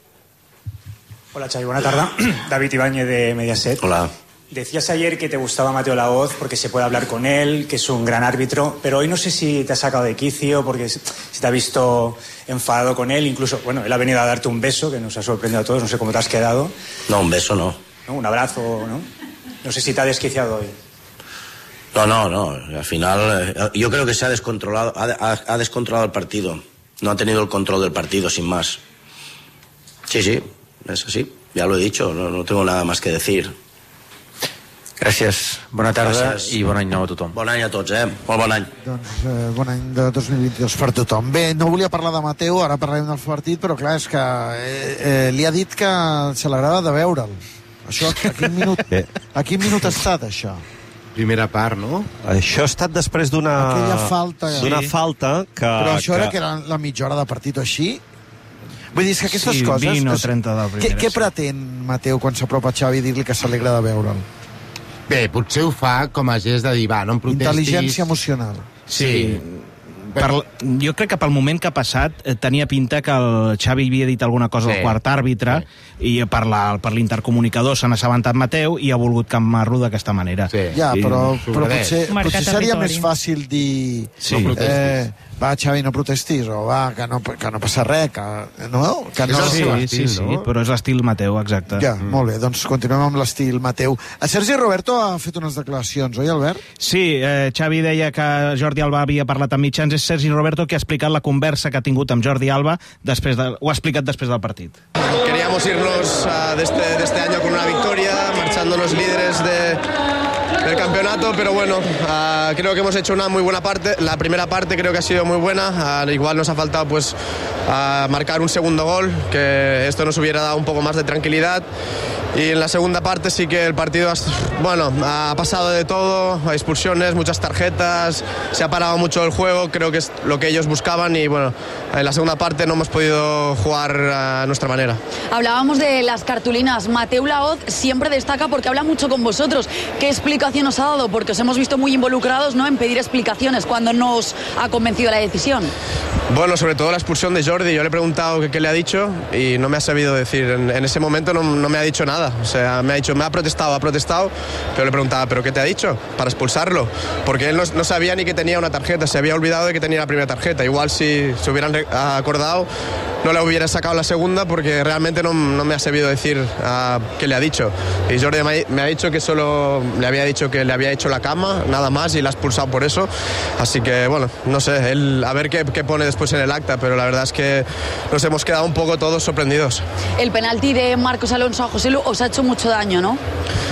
Hola, Xavi, buena tarde. David Ibáñez de Mediaset. Hola. Decías ayer que te gustaba Mateo Laoz porque se puede hablar con él, que es un gran árbitro, pero hoy no sé si te ha sacado de quicio porque si te ha visto enfadado con él, incluso, bueno, él ha venido a darte un beso que nos ha sorprendido a todos, no sé cómo te has quedado. No, un beso no. ¿No? Un abrazo, ¿no? No sé si te ha desquiciado hoy. No, no, no. Al final, eh, yo creo que se ha descontrolado, ha, ha, ha descontrolado el partido. No ha tenido el control del partido, sin más. Sí, sí, es así. Ya lo he dicho, no, no tengo nada más que decir. Gràcies, bona tarda Gràcies. I bon any nou a tothom. Bon any a tots, eh? Molt bon any. Doncs eh, bon any de dos mil vint-i-dos per tothom. Bé, no volia parlar de Mateu, ara parlarem del partit, però clar, és que eh, eh, li ha dit que se l'agrada de veure'l. Això, a quin minut, a quin minut ha estat, això? Primera part, no? Això ha estat després d'una... Aquella falta. D'una Sí. falta que... Però això que... era que era la mitja hora de partit o així? Vull dir, és que aquestes Sí, coses... vint o és- trenta de primera, Què, què sí. pretén Mateu quan s'apropa a Xavi i dir-li que s'alegra de veure'l? Bé, potser ho fa com a gest de dir, va, no em protestis... Intel·ligència emocional. Sí. Per, jo crec que pel moment que ha passat eh, tenia pinta que el Xavi havia dit alguna cosa Sí. al quart àrbitre i per la- per l'intercomunicador s'ha assabentat Mateu i ha volgut calmar-lo d'aquesta manera. Sí. Ja, I- però, però potser, Marcar potser seria territori. més fàcil dir... Sí. No protestis. eh, va, Xavi, no protestis, o va, que no, que no passa res, que no... Que no... sí, sí, sí, però és l'estil Mateu, exacte. Ja, molt bé, doncs continuem amb l'estil Mateu. A Sergi Roberto ha fet unes declaracions, oi, Albert? Sí, eh, Xavi deia que Jordi Alba havia parlat amb mitjans. És Sergi Roberto que ha explicat la conversa que ha tingut amb Jordi Alba després de, ho ha explicat després del partit. Queríamos irnos uh, de, este, de este año con una victoria, marchándonos líderes de, del campeonato, pero bueno, uh, creo que hemos hecho una muy buena parte. La primera parte creo que ha sido muy buena, uh, igual nos ha faltado pues uh, marcar un segundo gol, que esto nos hubiera dado un poco más de tranquilidad. Y en la segunda parte sí que el partido ha, bueno, ha pasado de todo, hay expulsiones, muchas tarjetas, se ha parado mucho el juego, creo que es lo que ellos buscaban y bueno, en la segunda parte no hemos podido jugar a nuestra manera. Hablábamos de las cartulinas. Mateu Laoz siempre destaca porque habla mucho con vosotros. ¿Qué explicación os ha dado? Porque os hemos visto muy involucrados, ¿no?, en pedir explicaciones cuando no os ha convencido la decisión. Bueno, sobre todo la expulsión de Jordi, yo le he preguntado qué, qué le ha dicho y no me ha sabido decir, en, en ese momento no, no me ha dicho nada, o sea, me ha dicho, me ha protestado, ha protestado, pero le preguntaba, ¿pero qué te ha dicho? Para expulsarlo, porque él no, no sabía ni que tenía una tarjeta, se había olvidado de que tenía la primera tarjeta, igual si se hubieran re- acordado no le hubiera sacado la segunda porque realmente no, no me ha sabido decir uh, qué le ha dicho. Y Jordi me ha, me ha dicho que solo le había dicho que le había hecho la cama, nada más, y la ha expulsado por eso. Así que, bueno, no sé, él, a ver qué, qué pone después en el acta, pero la verdad es que nos hemos quedado un poco todos sorprendidos. El penalti de Marcos Alonso a José Lu os ha hecho mucho daño, ¿no?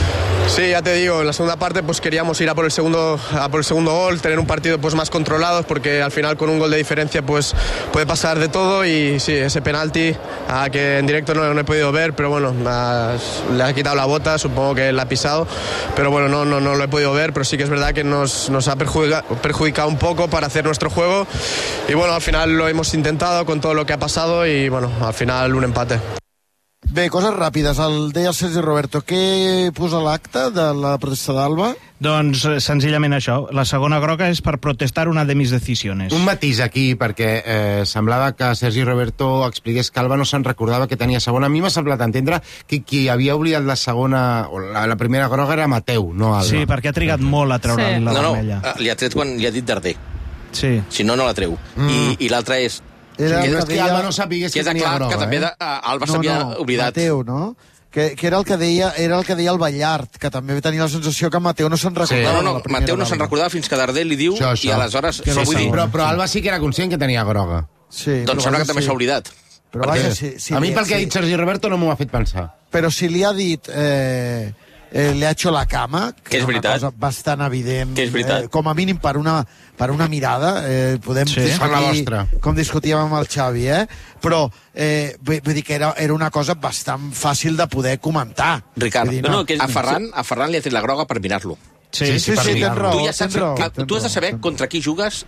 Sí, ya te digo, en la segunda parte pues queríamos ir a por el segundo, a por el segundo gol, tener un partido pues más controlado, porque al final con un gol de diferencia pues puede pasar de todo y sí, ese penalti ah, que en directo no, no he podido ver, pero bueno, ah, le ha quitado la bota, supongo que la ha pisado, pero bueno, no, no, no lo he podido ver, pero sí que es verdad que nos, nos ha perjudica, perjudicado un poco para hacer nuestro juego y bueno, al final lo hemos intentado con todo lo que ha pasado y bueno, al final un empate. Bé, coses ràpides. El deia el Sergi Roberto. Què posa l'acte de la protesta d'Alba? Doncs eh, senzillament això. La segona groga és per protestar una de mis decisiones. Un matís aquí, perquè eh, semblava que Sergi Roberto expliqués que Alba no se'n recordava que tenia segona. A mi m'ha semblat entendre que qui havia oblidat la segona, o la, la primera groga era Mateu, no Alba. Sí, perquè ha trigat molt a treure Sí. la No, no, vermella. eh, li ha tret quan li ha dit Darder. Sí. Si no, no la treu. Mm. I, i l'altra és... Era que, el que que deia- Alba no sapigués que, que tenia tenia clar groga, que també eh? de, uh, Alba s'havia oblidat. Mateu, no? Que, que era el que deia era el que deia el Ballart, que també tenia la sensació que Mateu no se'n recordava. No, no, de no, la primera Mateu no se'n groga. recordava fins que Darder li diu Això, això. i aleshores... Que Sí, vull sí, dir, però, però Alba sí que era conscient que tenia groga. Sí, doncs sembla que també s'ha oblidat. Però Perquè- vaja, si, si a mi li- pel que ha si- dit Sergi Roberto no m'ho ha fet pensar. Però si li ha dit... Eh, eh, le ha hecho la cama, que, Que és era una veritat. cosa bastant evident, Que és veritat. Eh, com a mínim per una, per una mirada, eh, podem Sí, per la vostra. com discutíem amb el Xavi, eh? però eh, vull, vull dir que era, era una cosa bastant fàcil de poder comentar. Ricard, Vull dir, no, no, que a Ferran, a Ferran li ha tret la groga per mirar-lo. Sí, sí, sí, sí, tens raó, Tu, ja saps, tens raó, que- tens tu has de raó, saber contra qui jugues i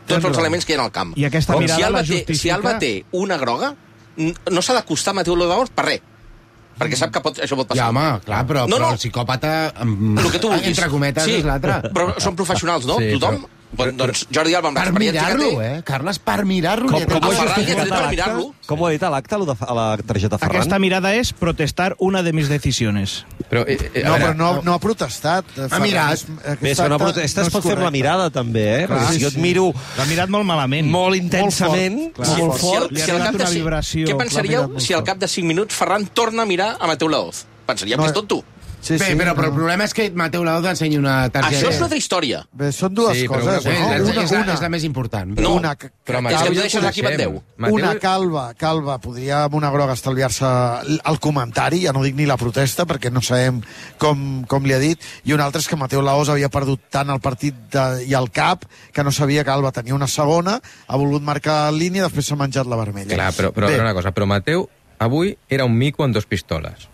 tots els elements que hi ha al camp. I aquesta mirada si Alba la té, justifica... Si Alba té una groga, no s'ha d'acostar a Mateu Laoz per res. Perquè sap que pot, això pot passar. Ja, home, clar, però, no, no. però el psicòpata, amb, el que tu vulguis. entre cometes, sí, és l'altre. Però són professionals, no? Sí, Tothom? però... Però, doncs Jordi Alba amb l'experiència que té... Per mirar-lo, eh? Carles, per mirar-lo. Com, com, ho a Ferran, que té per ha mirar-lo. com ho ha dit a l'acte, a la targeta Ferran? Aquesta mirada és protestar una de mis decisiones. Però, eh, eh, no, però no, no ha protestat. Ha mirat. Més que no protestes, no pot fer amb la mirada, també, eh? Clar, si jo et miro... L'ha mirat molt malament. Molt intensament, molt fort. molt fort. Si, si, si al cap de, vibració, què pensaríeu si al cap de cinc minuts Ferran torna a mirar a Mateu Laoz? Pensaríem no, que és tonto. Sí, Bé, sí, però, no. però el problema és que Mateu Laoz ensenya una targeta. Això és una altra història. Bé, són dues sí, coses. Una, no? una, una, és, la, una, és la més important. No, una, però Mateu, és que tu deixes l'equip en deu. Mateu... Una calva, calva, podria amb una groga estalviar-se el comentari, ja no dic ni la protesta, perquè no sabem com, com li ha dit, i una altra és que Mateu Laoz havia perdut tant el partit de, i el cap que no sabia que Alba tenia una segona, ha volgut marcar línia i després s'ha menjat la vermella. Clar, però, però una cosa, però Mateu avui era un mico amb dos pistoles.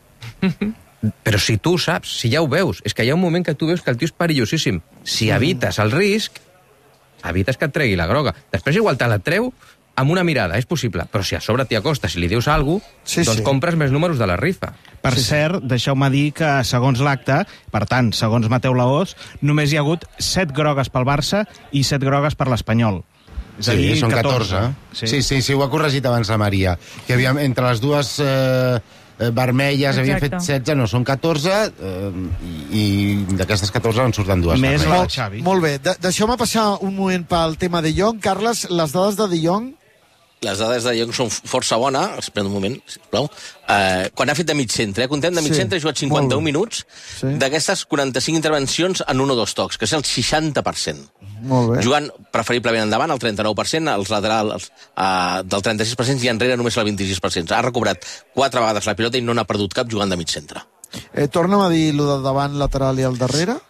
Però si tu ho saps, si ja ho veus, és que hi ha un moment que tu veus que el tio és perillosíssim. Si evites el risc, evites que et tregui la groga. Després igual te la treu amb una mirada, és possible, però si a sobre t'hi acostes i li dius alguna cosa, sí, doncs sí. compres més números de la rifa. Per sí, cert, sí. deixeu-me dir que, segons l'acte, per tant, segons Mateu Laoz, només hi ha hagut set grogues pel Barça i set grogues per l'Espanyol. És a dir, sí, són catorze. Sí. sí, sí, sí, ho ha corregit abans la Maria. Que havia, entre les dues... Eh... vermelles, havien fet setze, no, són catorze, eh, i, i d'aquestes catorze en surten dues. Més la Xavi. Molt bé, De deixeu-me passar un moment pel tema de Jong. Carles, les dades de De Jong... Les dades de Jong són força bones, espera un moment, sisplau. Uh, quan ha fet de mig centre, eh? Contem de mig sí, centre, ha jugat cinquanta-un minuts, sí. D'aquestes quaranta-cinc intervencions en un o dos tocs, que és el seixanta per cent. Molt bé. Jugant preferiblement endavant, el trenta-nou per cent, els laterals uh, del trenta-sis per cent i enrere només el vint-i-sis per cent. Ha recobrat quatre vegades la pilota i no n'ha perdut cap jugant de mig centre. Eh, torna'm a dir el del davant, lateral i el darrere.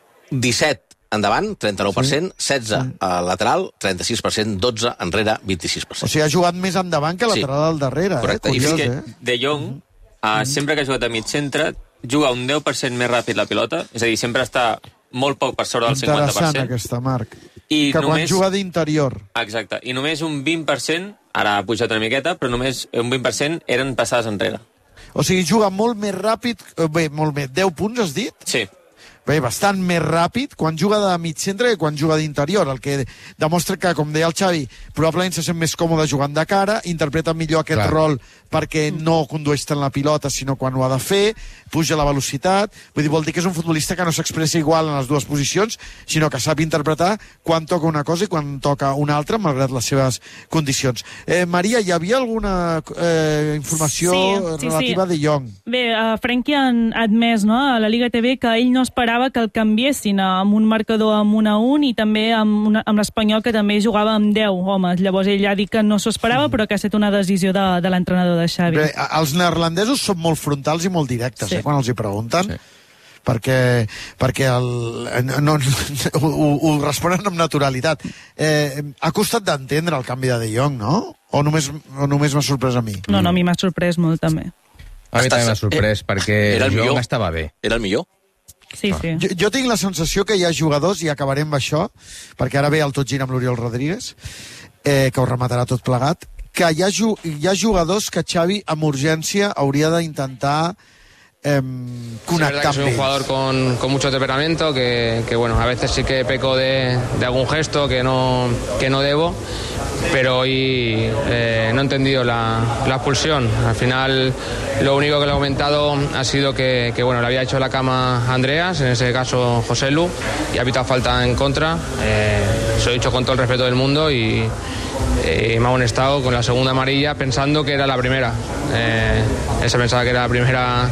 disset endavant, trenta-nou per cent, sí. setze sí. a lateral, trenta-sis per cent, dotze enrere, vint-i-sis per cent. O sigui, ha jugat més endavant que lateral sí. al darrere. Correcte. Eh? Curiós, I és eh? que De Jong, uh, sempre que ha jugat a mig centre, juga un deu per cent més ràpid la pilota, és a dir, sempre està molt poc per sobre del cinquanta per cent. Interessant aquesta, Marc. I que només... quan juga d'interior. Exacte. I només un vint per cent, ara ha pujat una miqueta, però només un vint per cent eren passades enrere. O sigui, juga molt més ràpid, bé, molt més, deu punts has dit? Sí. Bé, bastant més ràpid quan juga de mig centre que quan juga d'interior, el que demostra que, com deia el Xavi, probablement se sent més còmode jugant de cara, interpreta millor aquest Clar. rol perquè no condueix tant la pilota, sinó quan ho ha de fer, puja la velocitat, vull dir, vol dir que és un futbolista que no s'expressa igual en les dues posicions, sinó que sap interpretar quan toca una cosa i quan toca una altra, malgrat les seves condicions. Eh, Maria, hi havia alguna eh, informació sí, sí, relativa sí. de Jong? Bé, uh, Frenkie ha admès, no, a la Liga T V que ell no esperava que el canviessin amb un marcador amb un a un i també amb, una, amb l'Espanyol, que també jugava amb deu homes. Llavors ell ha dit que no s'ho esperava, mm. però que ha estat una decisió de, de l'entrenador de Xavi. Bé, els neerlandesos són molt frontals i molt directes, sí. eh, quan els hi pregunten. Sí. perquè, perquè el, no, no, ho, ho responen amb naturalitat. Eh, ha costat d'entendre el canvi de De Jong, no? O només, o només m'ha sorprès a mi? No, no, a mi m'ha sorprès molt, també. A mi també m'ha sorprès, perquè el Jong estava bé. Era el millor? Sí, sí. Jo, jo tinc la sensació que hi ha jugadors, i acabarem amb això, perquè ara ve el tot gira amb l'Oriol Rodríguez, eh, que ho rematarà tot plegat, que hi ha, hi ha jugadors que Xavi, amb urgència, hauria d'intentar eh, conectar sí, es verdad que soy un jugador con, con mucho temperamento, que, que bueno, a veces sí que peco de, de algún gesto que no, que no debo, pero hoy eh, no he entendido la, la expulsión. Al final lo único que le he comentado ha sido que, que bueno, le había hecho la cama a Andreas, en ese caso José Lu, y ha pitado falta en contra. Eh, se lo he dicho con todo el respeto del mundo y eh, me ha amonestado con la segunda amarilla pensando que era la primera. Eh, él se pensaba que era la primera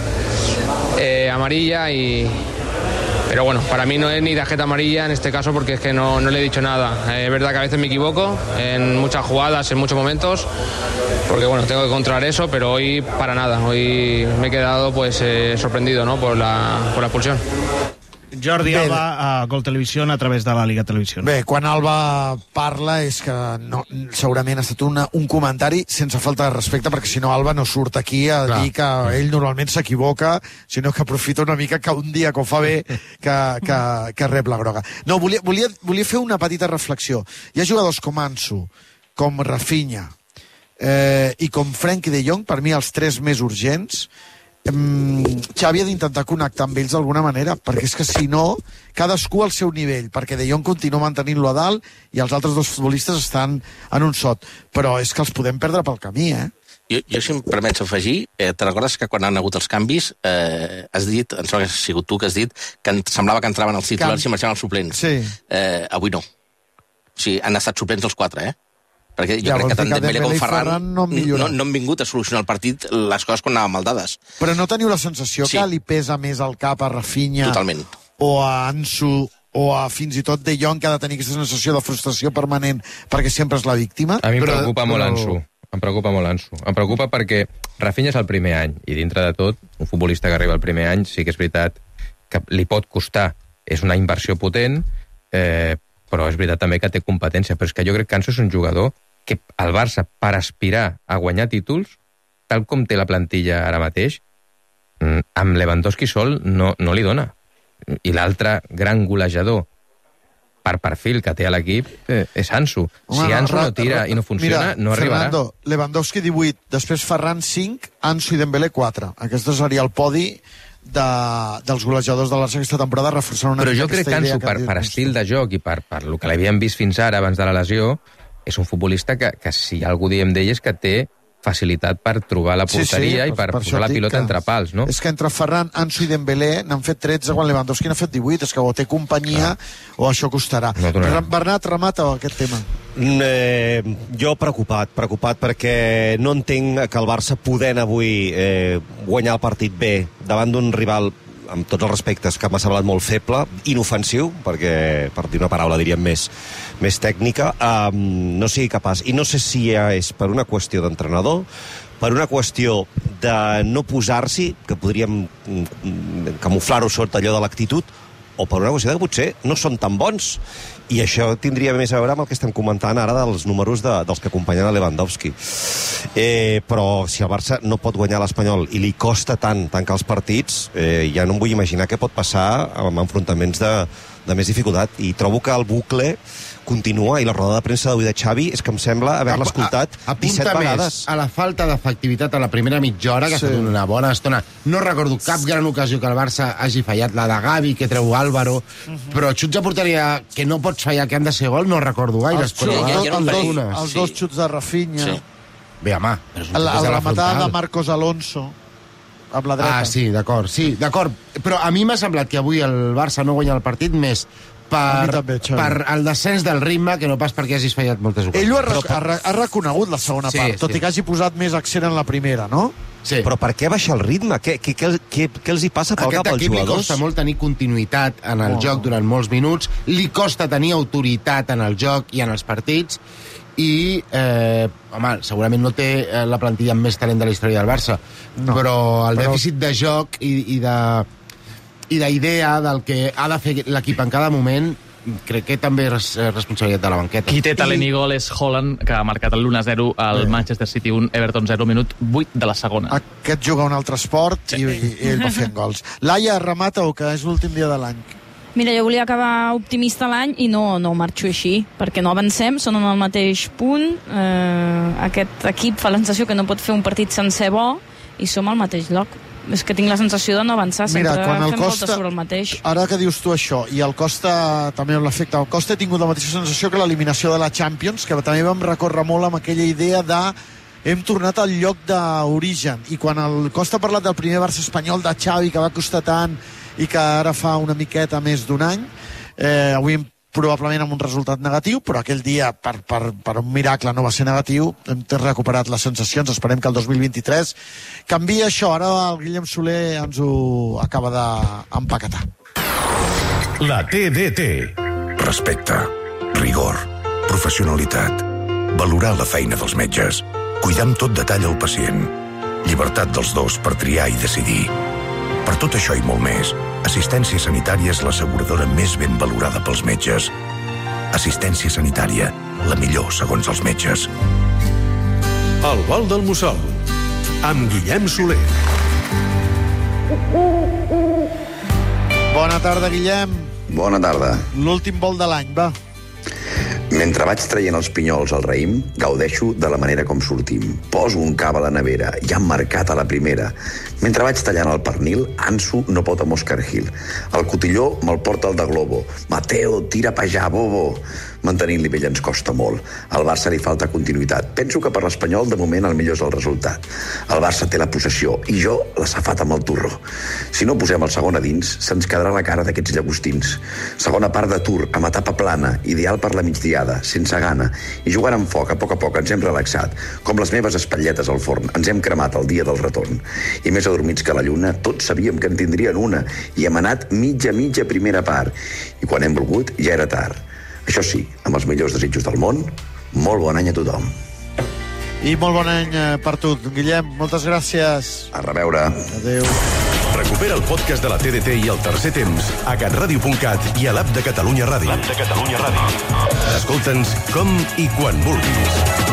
eh, amarilla y... Pero bueno, para mí no es ni tarjeta amarilla en este caso porque es que no, no le he dicho nada. Eh, es verdad que a veces me equivoco en muchas jugadas, en muchos momentos, porque bueno, tengo que controlar eso, pero hoy para nada. Hoy me he quedado pues eh, sorprendido, ¿no? por, la, por la expulsión. Jordi Bé, Alba a Gol Televisió a través de la Liga Televisió. Bé, quan Alba parla és que no, segurament ha estat una, un comentari sense falta de respecte, perquè si no Alba no surt aquí a Clar. dir que ell normalment s'equivoca, sinó que aprofita una mica que un dia que ho fa bé que, que, que rep la groga. No, volia, volia, volia fer una petita reflexió. Hi ha jugadors com Ansu, com Rafinha eh, i com Frenkie de Jong, per mi els tres més urgents. Xavi ha d'intentar connectar amb ells d'alguna manera, perquè és que si no, cadascú al seu nivell, perquè De Jong continua mantenint-lo a dalt i els altres dos futbolistes estan en un sot, però és que els podem perdre pel camí, eh? Jo, jo si em permets afegir, eh, te recordes que quan han hagut els canvis eh, has dit, em sembla que has sigut tu que has dit que en, semblava que entraven els titulars Can... i marxaven els suplents. Sí. Eh, avui no. O sigui, han estat suplents els quatre, eh? Perquè jo ja, crec que tant Dembélé com Ferran, Ferran no, no, no han vingut a solucionar el partit les coses quan anaven mal dades. Però no teniu la sensació sí. que li pesa més al cap a Rafinha Totalment. o a Ansu o a fins i tot De Jong, que ha de tenir aquesta sensació de frustració permanent perquè sempre és la víctima? A mi em però, preocupa molt però... Ansu. Em preocupa molt Ansu. Em preocupa perquè Rafinha és el primer any i dintre de tot, un futbolista que arriba el primer any sí que és veritat que li pot costar. És una inversió potent, eh, però és veritat també que té competència. Però és que jo crec que Ansu és un jugador que el Barça, per aspirar a guanyar títols, tal com té la plantilla ara mateix, amb Lewandowski sol no, no li dona. I l'altre gran golejador per perfil que té a l'equip eh, és Ansu. Home, si Ansu no tira i no funciona, mira, no arribarà. Fernando, Lewandowski divuit, després Ferran cinc, Ansu i Dembélé quatre. Aquest seria el podi de, dels golejadors de l'Arsenal aquesta temporada, reforçant una Però mica jo crec que Ansu, per, per estil de joc i per, per el que l'havíem vist fins ara abans de la lesió, és un futbolista que, que si algú diem d'ell és que té facilitat per trobar la porteria sí, sí, i per, per posar la pilota que... entre pals, no? És que entre Ferran, Ansu i Dembélé n'han fet tretze quan Lewandowski n'ha fet divuit, és que o té companyia Clar. o això costarà. No Bernat, remata aquest tema. Eh, jo preocupat, preocupat perquè no entenc que el Barça podent avui eh, guanyar el partit bé davant d'un rival amb tots els respectes, que m'ha semblat molt feble, inofensiu, perquè, per dir una paraula, diríem més, més tècnica, um, no sigui capaç. I no sé si ja és per una qüestió d'entrenador, per una qüestió de no posar-s'hi, que podríem camuflar-ho sota allò de l'actitud, o per una qüestió de que potser no són tan bons. I això tindria més a veure amb el que estem comentant ara dels números de, dels que acompanyen a Lewandowski. Eh, però si el Barça no pot guanyar l'Espanyol i li costa tant tancar els partits, eh, ja no em vull imaginar què pot passar amb enfrontaments de, de més dificultat. I trobo que el bucle continua, i la roda de premsa d'avui de Xavi és que em sembla haver-la escoltat disset vegades. A la falta d'efectivitat a la primera mitja hora, que sí. ha estat una bona estona. No recordo cap gran ocasió que el Barça hagi fallat, la de Gavi, que treu Álvaro, uh-huh. però xuts a porteria que no pots fallar, que han de ser gol, no recordo gaire. Els, xuts, ja, ja els, dos, els sí. dos xuts de Rafinha. Sí. Bé, home. La, la rematada de Marcos Alonso amb la dreta. Ah, sí, d'acord, sí, d'acord. Però a mi m'ha semblat que avui el Barça no guanya el partit més per, també, per el descens del ritme que no pas perquè hagis fallat moltes ocasions. Ell ho ha, rec ha, ha reconegut la segona sí, part, tot sí. i que hagi posat més accent en la primera, no? Sí. Però per què baixa el ritme? Què, què, què, què, què els hi passa pel cap als jugadors? Aquest equip li costa molt tenir continuïtat en el oh. joc durant molts minuts, li costa tenir autoritat en el joc i en els partits, i, eh, home, segurament no té la plantilla amb més talent de la història del Barça, no, però el però... dèficit de joc i, i de i d'idea del que ha de fer l'equip en cada moment, crec que també és responsabilitat de la banqueta. Qui té talent i gol és Haaland, que ha marcat l'u a zero al sí. Manchester City un, Everton zero, minut vuit de la segona. Aquest juga un altre esport sí. i, i ell va fent gols. Laia, remata-ho, que és l'últim dia de l'any. Mira, jo volia acabar optimista l'any i no, no marxo així, perquè no avancem, són en el mateix punt. Eh, aquest equip fa la sensació que no pot fer un partit sencer bo i som al mateix lloc. És que tinc la sensació de no avançar, sempre Mira, quan el fem Costa, voltes sobre el mateix. Ara que dius tu això, i el Costa també amb l'efecte, el Costa ha tingut la mateixa sensació que l'eliminació de la Champions, que també vam recórrer molt amb aquella idea de hem tornat al lloc d'origen, i quan el Costa ha parlat del primer Barça espanyol de Xavi, que va costar tant i que ara fa una miqueta més d'un any, eh, avui probablement amb un resultat negatiu, però aquell dia, per, per, per un miracle, no va ser negatiu. Hem recuperat les sensacions, esperem que el dos mil vint-i-tres canvia això. Ara el Guillem Soler ens ho acaba d'empaquetar. La T D T. Respecte, rigor, professionalitat, valorar la feina dels metges, cuidar amb tot detall el pacient, llibertat dels dos per triar i decidir. Per tot això i molt més, Assistència Sanitària és l'asseguradora més ben valorada pels metges. Assistència Sanitària, la millor segons els metges. El vol del Mussol, amb Guillem Soler. Bona tarda, Guillem. Bona tarda. L'últim vol de l'any, va. Mentre vaig traient els pinyols al raïm, gaudeixo de la manera com sortim. Poso un cava a la nevera, ja han marcat a la primera. Mentre vaig tallant el pernil, Ansu no pot amb Oscar Gil. El cotilló me'l porta el de Globo. Mateo, tira pa ja, bobo. Mantenint l'Ivella ens costa molt. Al Barça li falta continuïtat. Penso que per l'Espanyol, de moment, el millor és el resultat. El Barça té la possessió i jo la safata amb el turró. Si no posem el segon a dins, se'ns quedarà la cara d'aquests llagostins. Segona part de Tour, amb etapa plana, ideal per la migdiada, sense gana, i jugant amb foc, a poc a poc ens hem relaxat, com les meves espatlletes al forn, ens hem cremat el dia del retorn. I més adormits que la lluna, tots sabíem que en tindrien una, i hem anat mitja, mitja primera part. I quan hem volgut, ja era tard. Això sí, amb els millors desitjos del món, molt bon any a tothom. I molt bon any per tu, Guillem. Moltes gràcies. A reveure. Adéu. Recupera el podcast de la T D T i el Tercer Temps a catradio punt cat i a l'app de Catalunya Ràdio. L'app de Catalunya Ràdio. Escolta'ns com i quan vulguis.